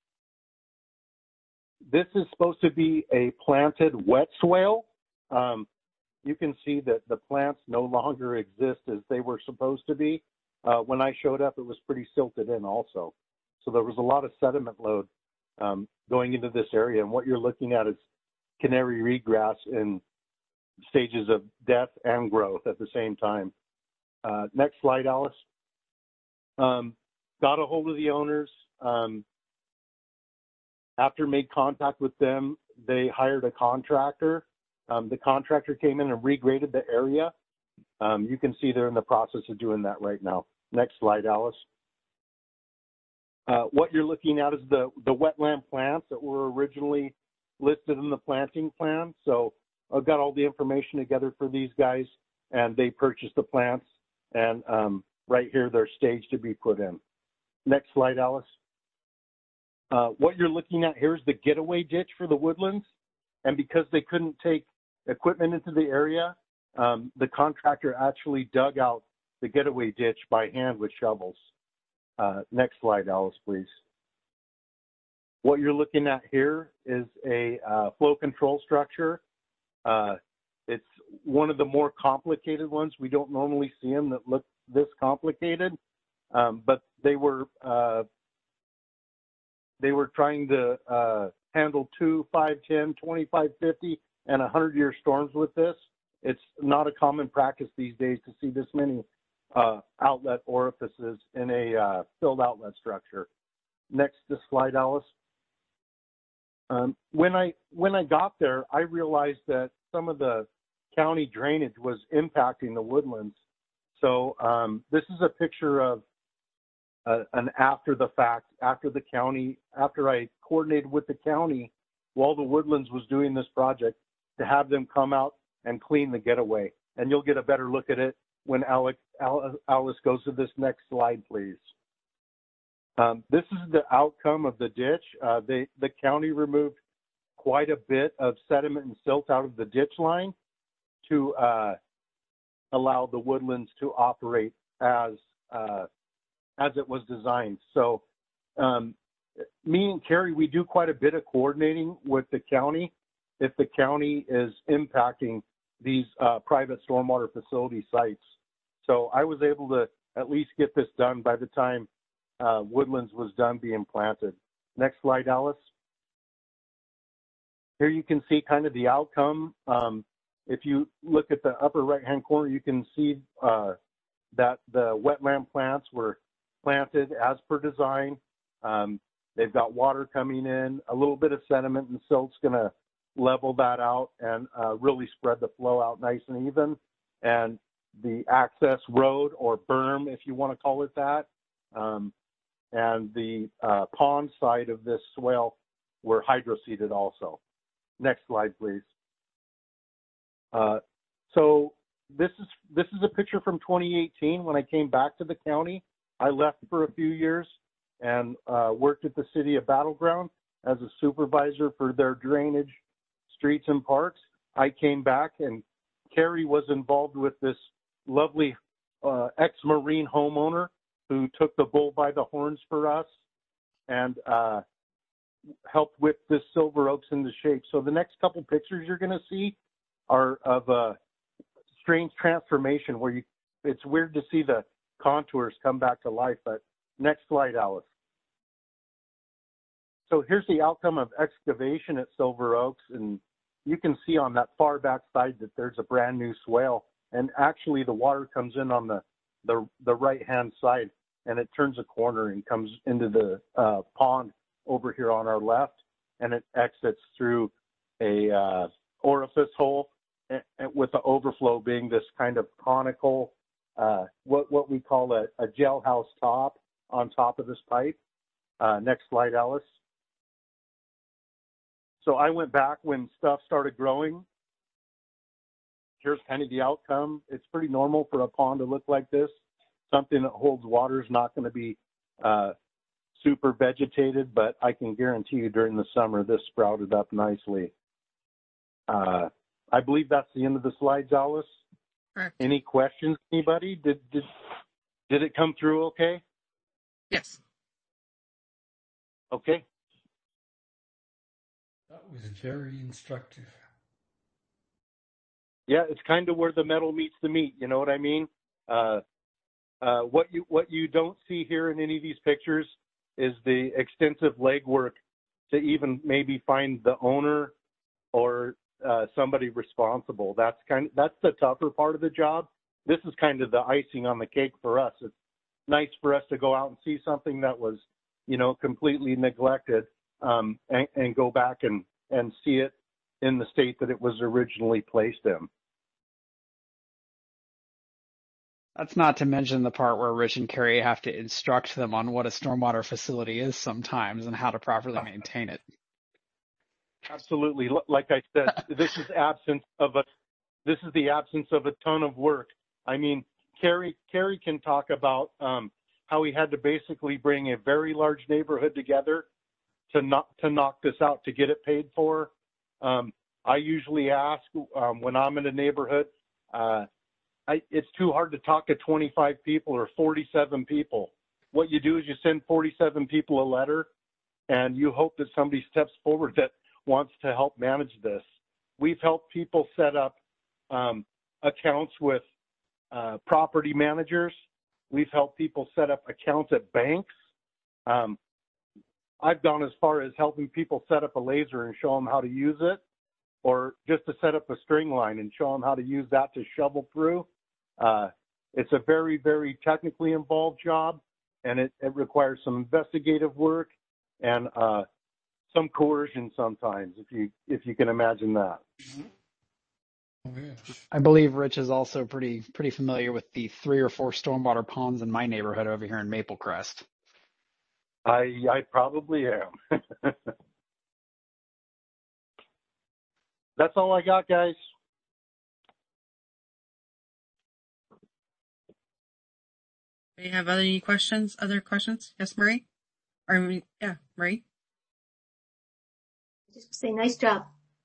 This is supposed to be a planted wet swale. Um, you can see that the plants no longer exist as they were supposed to be. Uh, when I showed up, it was pretty silted in also. So there was a lot of sediment load um, going into this area. And what you're looking at is canary reed grass in stages of death and growth at the same time. Uh, next slide, Alice. Um, got a hold of the owners. Um, after made contact with them, they hired a contractor. Um, the contractor came in and regraded the area. Um, you can see they're in the process of doing that right now. Next slide, Alice. Uh, what you're looking at is the, the wetland plants that were originally listed in the planting plan. So I've got all the information together for these guys, and they purchased the plants, and um, right here they're staged to be put in. Next slide, Alice. Uh, what you're looking at here is the getaway ditch for the Woodlands, and because they couldn't take equipment into the area, um, the contractor actually dug out the getaway ditch by hand with shovels. Uh, next slide, Alice, please. What you're looking at here is a uh, flow control structure. Uh, it's one of the more complicated ones. We don't normally see them that look this complicated, um, but they were uh, they were trying to uh, handle two, five, ten, twenty-five, fifty, and one hundred year storms with this. It's not a common practice these days to see this many uh, outlet orifices in a uh, filled outlet structure. Next slide, Alice. Um, when I when I got there, I realized that some of the county drainage was impacting the Woodlands. So um, this is a picture of uh, an after the fact, after the county, after I coordinated with the county while the Woodlands was doing this project to have them come out and clean the getaway. And you'll get a better look at it when Alex, Alice goes to this next slide, please. Um, this is the outcome of the ditch. Uh, they, the county removed quite a bit of sediment and silt out of the ditch line to uh, allow the Woodlands to operate as uh, as it was designed. So um, me and Carrie, we do quite a bit of coordinating with the county if the county is impacting these uh, private stormwater facility sites. So I was able to at least get this done by the time uh, Woodlands was done being planted. Next slide, Alice. Here you can see kind of the outcome. Um, if you look at the upper right-hand corner, you can see uh, that the wetland plants were planted as per design. Um, they've got water coming in, a little bit of sediment and silt's going to level that out and uh, really spread the flow out nice and even. and the access road or berm, if you want to call it that, um, and the uh, pond side of this swale were hydroseeded also. Next slide, please. Uh, so this is this is a picture from twenty eighteen when I came back to the county. I left for a few years and uh, worked at the city of Battle Ground as a supervisor for their drainage, streets, and parks. I came back, and Carrie was involved with this lovely uh, ex-Marine homeowner who took the bull by the horns for us and uh, helped whip this silver oaks into shape. So the next couple pictures you're going to see are of a strange transformation where you, it's weird to see the contours come back to life. But next slide, Alice. So here's the outcome of excavation at Silver Oaks, and you can see on that far back side that there's a brand new swale, and actually the water comes in on the the, the right hand side, and it turns a corner and comes into the uh, pond over here on our left, and it exits through a uh, orifice hole, and, and with the overflow being this kind of conical, uh, what what we call a, a jailhouse top on top of this pipe. Uh, next slide, Alice. So I went back when stuff started growing. Here's kind of the outcome. It's pretty normal for a pond to look like this. Something that holds water is not going to be uh, super vegetated, but I can guarantee you during the summer this sprouted up nicely. Uh, I believe that's the end of the slides, Alice. Correct. Any questions, anybody? Did did did it come through okay? Yes. Okay. That was very instructive. Yeah, it's kind of where the metal meets the meat. You know what I mean? Uh, uh, what you what you don't see here in any of these pictures is the extensive legwork to even maybe find the owner or uh, somebody responsible. That's kind of, that's the tougher part of the job. This is kind of the icing on the cake for us. It's nice for us to go out and see something that was, you know, completely neglected, um, and, and go back and, and see it in the state that it was originally placed in. That's not to mention the part where Rich and Carrie have to instruct them on what a stormwater facility is sometimes and how to properly maintain it. Absolutely. Like I said, this is absence of a, this is the absence of a ton of work. I mean, Carrie, Carrie can talk about um, how he had to basically bring a very large neighborhood together to knock, to knock this out, to get it paid for. Um, I usually ask um, when I'm in a neighborhood, uh, I, it's too hard to talk to twenty-five people or forty-seven people. What you do is you send forty-seven people a letter, and you hope that somebody steps forward that wants to help manage this. We've helped people set up um, accounts with uh, property managers. We've helped people set up accounts at banks. Um, I've gone as far as helping people set up a laser and show them how to use it, or just to set up a string line and show them how to use that to shovel through. Uh, it's a very, very technically involved job, and it, it requires some investigative work and uh, some coercion sometimes, if you if you can imagine that. Oh, yes. I believe Rich is also pretty pretty familiar with the three or four stormwater ponds in my neighborhood over here in Maple Crest. I I probably am. That's all I got, guys. Do you have any questions? Other questions? Yes, Marie? Or, yeah, Marie? Just say nice job.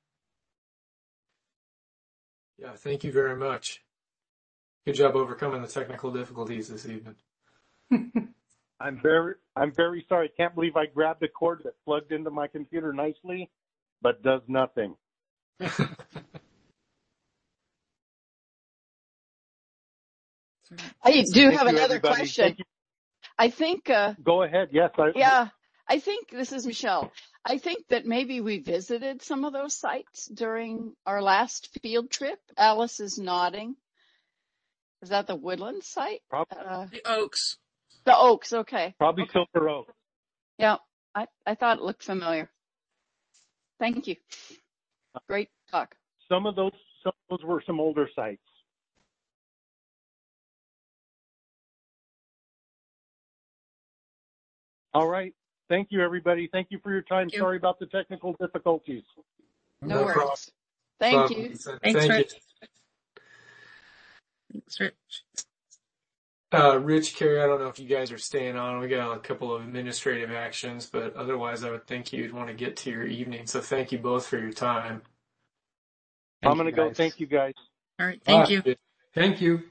Yeah, thank you very much. Good job overcoming the technical difficulties this evening. I'm very I'm very sorry. I can't believe I grabbed a cord that plugged into my computer nicely, but does nothing. I do Thank have you, another everybody. question. Thank you. I think, uh, Go ahead. Yes. I, yeah, I think this is Michelle. I think that maybe we visited some of those sites during our last field trip. Alice is nodding. Is that the Woodland site? Probably, Uh, The Oaks. the Oaks. Okay. probably Okay. Silver Oak. Yeah. I, I thought it looked familiar. Thank you. Great talk. Some of those some of those were some older sites. All right. Thank you, everybody. Thank you for your time. Thank you. Sorry about the technical difficulties. No, No worries. problem. Thank Problem. you. Thanks, Thank you. Rich. Thanks, Rich. Uh, Rich, Carrie, I don't know if you guys are staying on. We got a couple of administrative actions, but otherwise I would think you'd want to get to your evening. So thank you both for your time. I'm going to go. Thank you, guys. All right. Thank Ah, you. Thank you.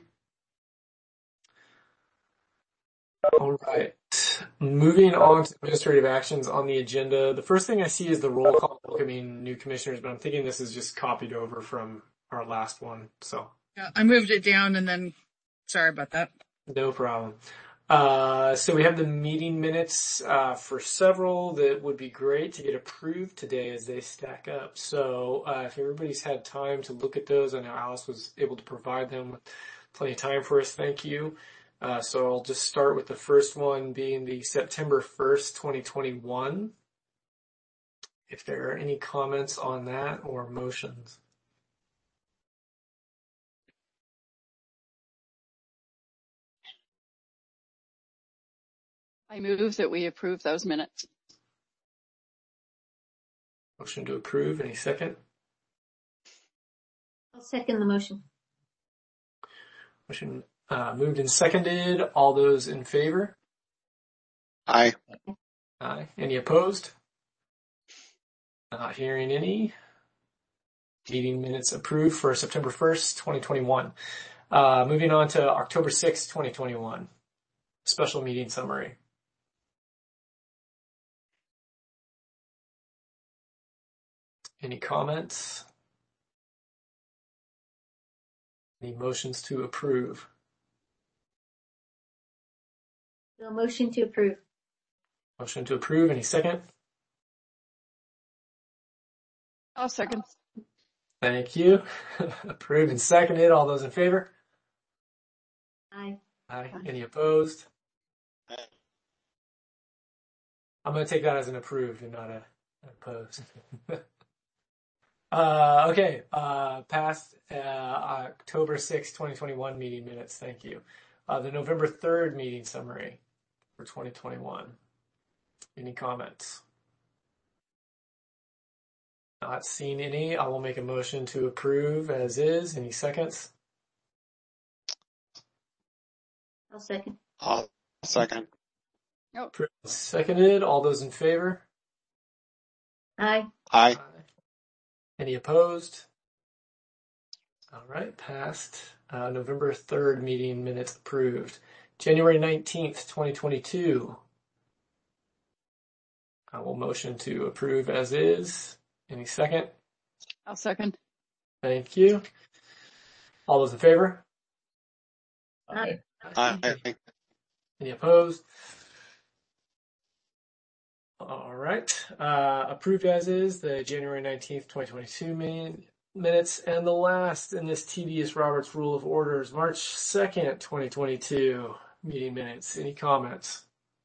All right. Moving on to administrative actions on the agenda. The first thing I see is the roll call welcoming new commissioners, but I'm thinking this is just copied over from our last one. So Yeah, I moved it down and then, sorry about that. no problem. Uh, so we have the meeting minutes, uh, for several that would be great to get approved today as they stack up. So, uh, if everybody's had time to look at those, I know Alice was able to provide them with plenty of time for us. Thank you. Uh, so I'll just start with the first one being the September first, twenty twenty-one. If there are any comments on that or motions. I move that we approve those minutes. Motion to approve. Any second? I'll second the motion. Motion uh, moved and seconded. All those in favor? Aye. Aye. Any opposed? Not hearing any. Meeting minutes approved for September first, twenty twenty-one. Uh, moving on to October sixth, twenty twenty-one. Special meeting summary. Any comments? Any motions to approve? The motion to approve. Motion to approve. Any second? I'll second. Thank you. Approved and seconded. All those in favor? Aye. Aye. Any opposed? Aye. I'm going to take that as an approved and not a opposed. uh, okay. Uh, past uh, October sixth, twenty twenty-one meeting minutes. Thank you. Uh, the November third meeting summary for twenty twenty-one. Any comments? Not seen any. I will make a motion to approve as is. Any seconds? I'll second. I'll second. Approved and seconded. All those in favor? Aye. Aye. Any opposed? All right, passed. Uh, November third meeting minutes approved. January nineteenth, twenty twenty-two. I will motion to approve as is. Any second? I'll second. Thank you. All those in favor? Aye. Aye. Any opposed? All right. Uh, approved as is the January nineteenth, twenty twenty-two min- minutes. And the last in this tedious Robert's Rule of Orders, March second, twenty twenty-two meeting minutes. Any comments?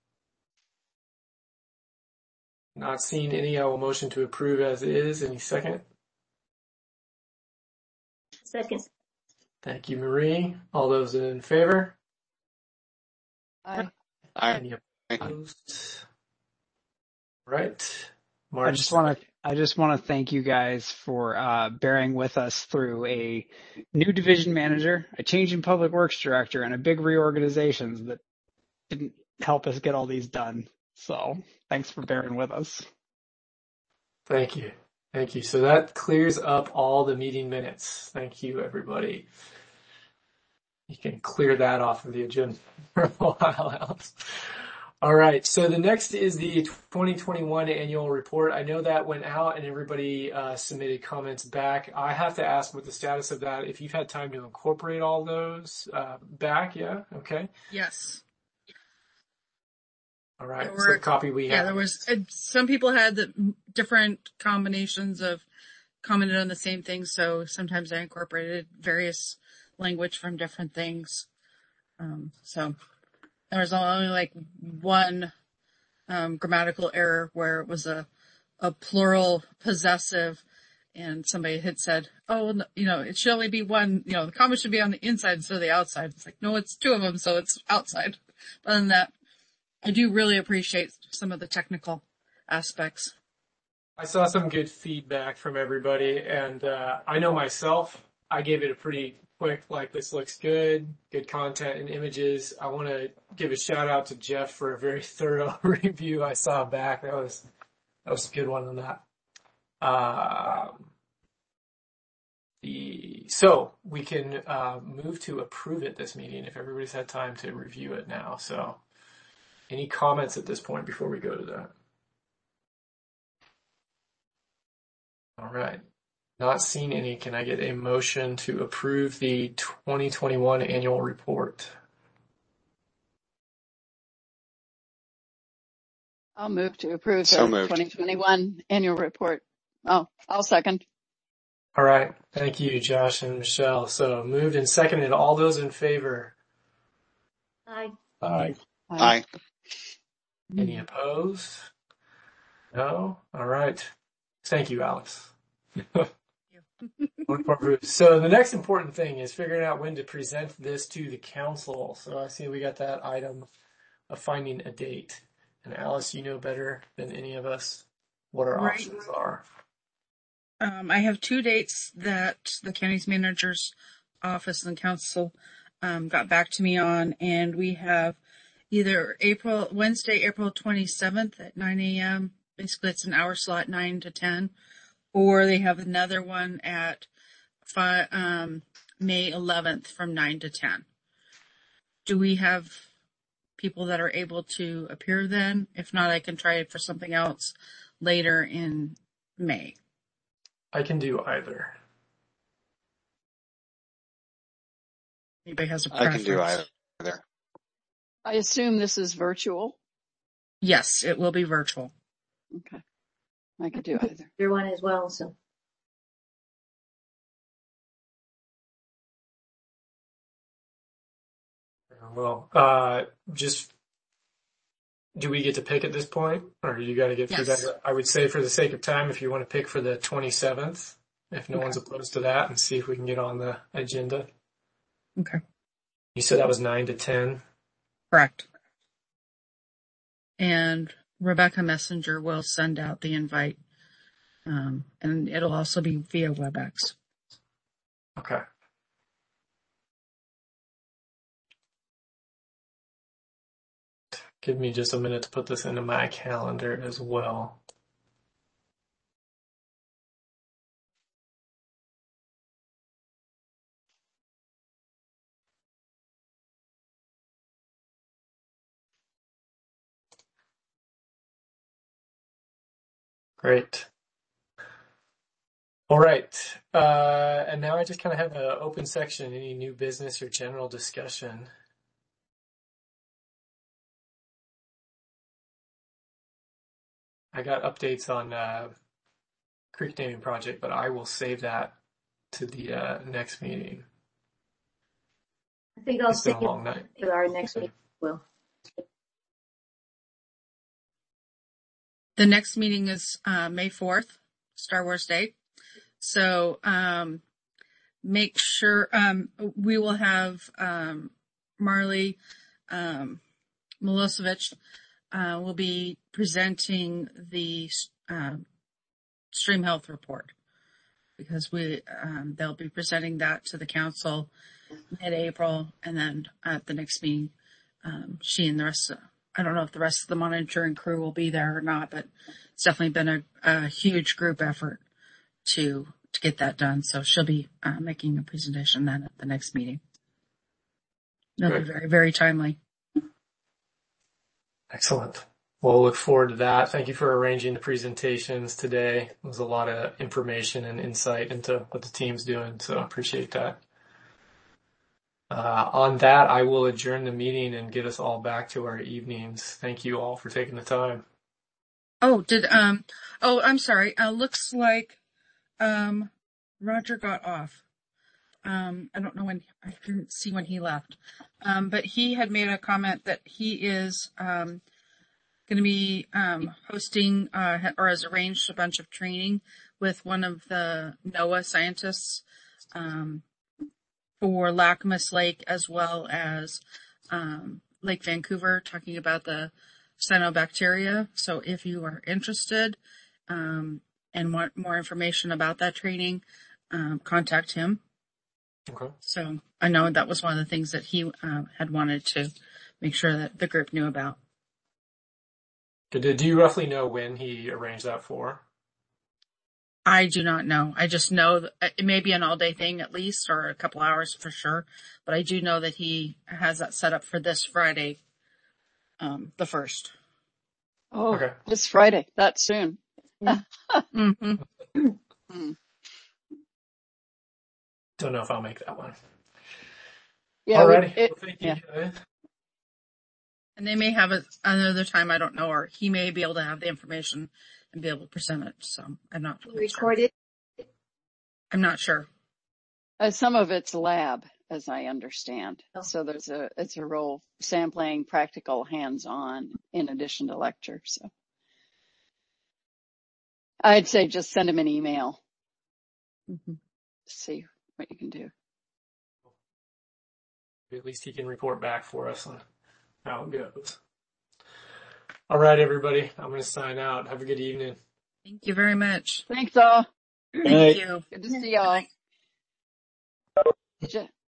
Not seeing any. I will motion to approve as is. Any second? Second. Thank you, Marie. All those in favor? Aye. Aye. Any opposed? Right. March. I just want to I just want to thank you guys for uh, bearing with us through a new division manager, a change in public works director, and a big reorganization that didn't help us get all these done. So thanks for bearing with us. Thank you. Thank you. So that clears up all the meeting minutes. Thank you, everybody. You can clear that off of the agenda for a while else. All right. So the next is the twenty twenty-one annual report. I know that went out and everybody uh, submitted comments back. I have to ask what the status of that, if you've had time to incorporate all those uh, back. Yeah. Okay. Yes. All right. There So were- the copy we Yeah, have. there was, uh, some people had the different combinations of commented on the same thing. So sometimes I incorporated various language from different things. Um, so there was only like one, um, grammatical error where it was a, a plural possessive and somebody had said, oh, no, you know, it should only be one, you know, the comma should be on the inside instead of the outside. It's like, no, it's two of them. So it's outside. Other than that, I do really appreciate some of the technical aspects. I saw some good feedback from everybody, and uh, I know myself, I gave it a pretty quick, like, this looks good, good content and images. I want to give a shout out to Jeff for a very thorough review I saw back. That was, that was a good one on that. Um, the, so we can uh, move to approve it this meeting if everybody's had time to review it now. So any comments at this point before we go to that? All right. Not seeing any. Can I get a motion to approve the twenty twenty-one annual report? I'll move to approve So the moved. twenty twenty-one annual report. Oh, I'll second. All right. Thank you, Josh and Michelle. So moved and seconded. All those in favor? Aye. Aye. Aye. Any opposed? No? All right. Thank you, Alex. So the next important thing is figuring out when to present this to the council. So I see we got that item of finding a date. And Alice, you know better than any of us what our Right. options are. Um, I have two dates that the county's manager's office and council um, got back to me on, and we have either April Wednesday, April twenty-seventh at nine a.m. Basically, it's an hour slot, nine to ten, or they have another one at five, um, May eleventh from nine to ten. Do we have people that are able to appear then? If not, I can try it for something else later in May. I can do either. Anybody has a I preference? can do either. I assume this is virtual. Yes, it will be virtual. Okay. I could do either. Your one as well, so. Well, uh, just, do we get to pick at this point? Or you got to get through Yes. that? I would say for the sake of time, if you want to pick for the twenty-seventh, if no Okay. one's opposed to that, and see if we can get on the agenda. Okay. You said that was nine to ten. Correct. And Rebecca Messenger will send out the invite. Um, and it'll also be via WebEx. Okay. Give me just a minute to put this into my calendar as well. Great. All right. Uh, and now I just kind of have an open section. Any new business or general discussion? I got updates on uh, creek naming project, but I will save that to the uh, next meeting. I think I'll It's been save a long night. it for our next meeting. Well, The next meeting is uh, May fourth, Star Wars Day. So um, make sure um, we will have um, Marley um, Milosevic uh, will be presenting the uh, stream health report, because we um, they'll be presenting that to the council mid-April, and then at the next meeting, um, she and the rest of, I don't know if the rest of the monitoring crew will be there or not, but it's definitely been a, a huge group effort to to get that done. So she'll be uh, making a presentation then at the next meeting. It'll be Good. very, very timely. Excellent. We'll look forward to that. Thank you for arranging the presentations today. It was a lot of information and insight into what the team's doing, so I appreciate that. Uh, on that, I will adjourn the meeting and get us all back to our evenings. Thank you all for taking the time. Oh, did, um, oh, I'm sorry. Uh, looks like, um, Roger got off. Um, I don't know when, I didn't see when he left. Um, but he had made a comment that he is, um, going to be, um, hosting, uh, or has arranged a bunch of training with one of the NOAA scientists, um, for Lacamas Lake as well as, um, Lake Vancouver, talking about the cyanobacteria. So if you are interested um, and want more information about that training, um, contact him. Okay. So I know that was one of the things that he uh, had wanted to make sure that the group knew about. Good. Do you roughly know when he arranged that for? I do not know. I just know that it may be an all day thing at least, or a couple hours for sure. But I do know that he has that set up for this Friday, um, the first. Oh, Okay. this Friday, that soon. Mm-hmm. Mm. Don't know if I'll make that one. Yeah, we- Alrighty. it- Well, thank you, yeah. guys. And they may have it another time, I don't know, or he may be able to have the information and be able to present it. So I'm not really sure. Recorded. I'm not sure. Uh, some of it's lab, as I understand. Oh. So there's a, it's a role sampling, practical, hands-on, in addition to lecture. So I'd say just send him an email. Mm-hmm. See what you can do. At least he can report back for us on how it goes. All right, everybody. I'm going to sign out. Have a good evening. Thank you very much. Thanks all. Thank you. Good to see y'all. Je-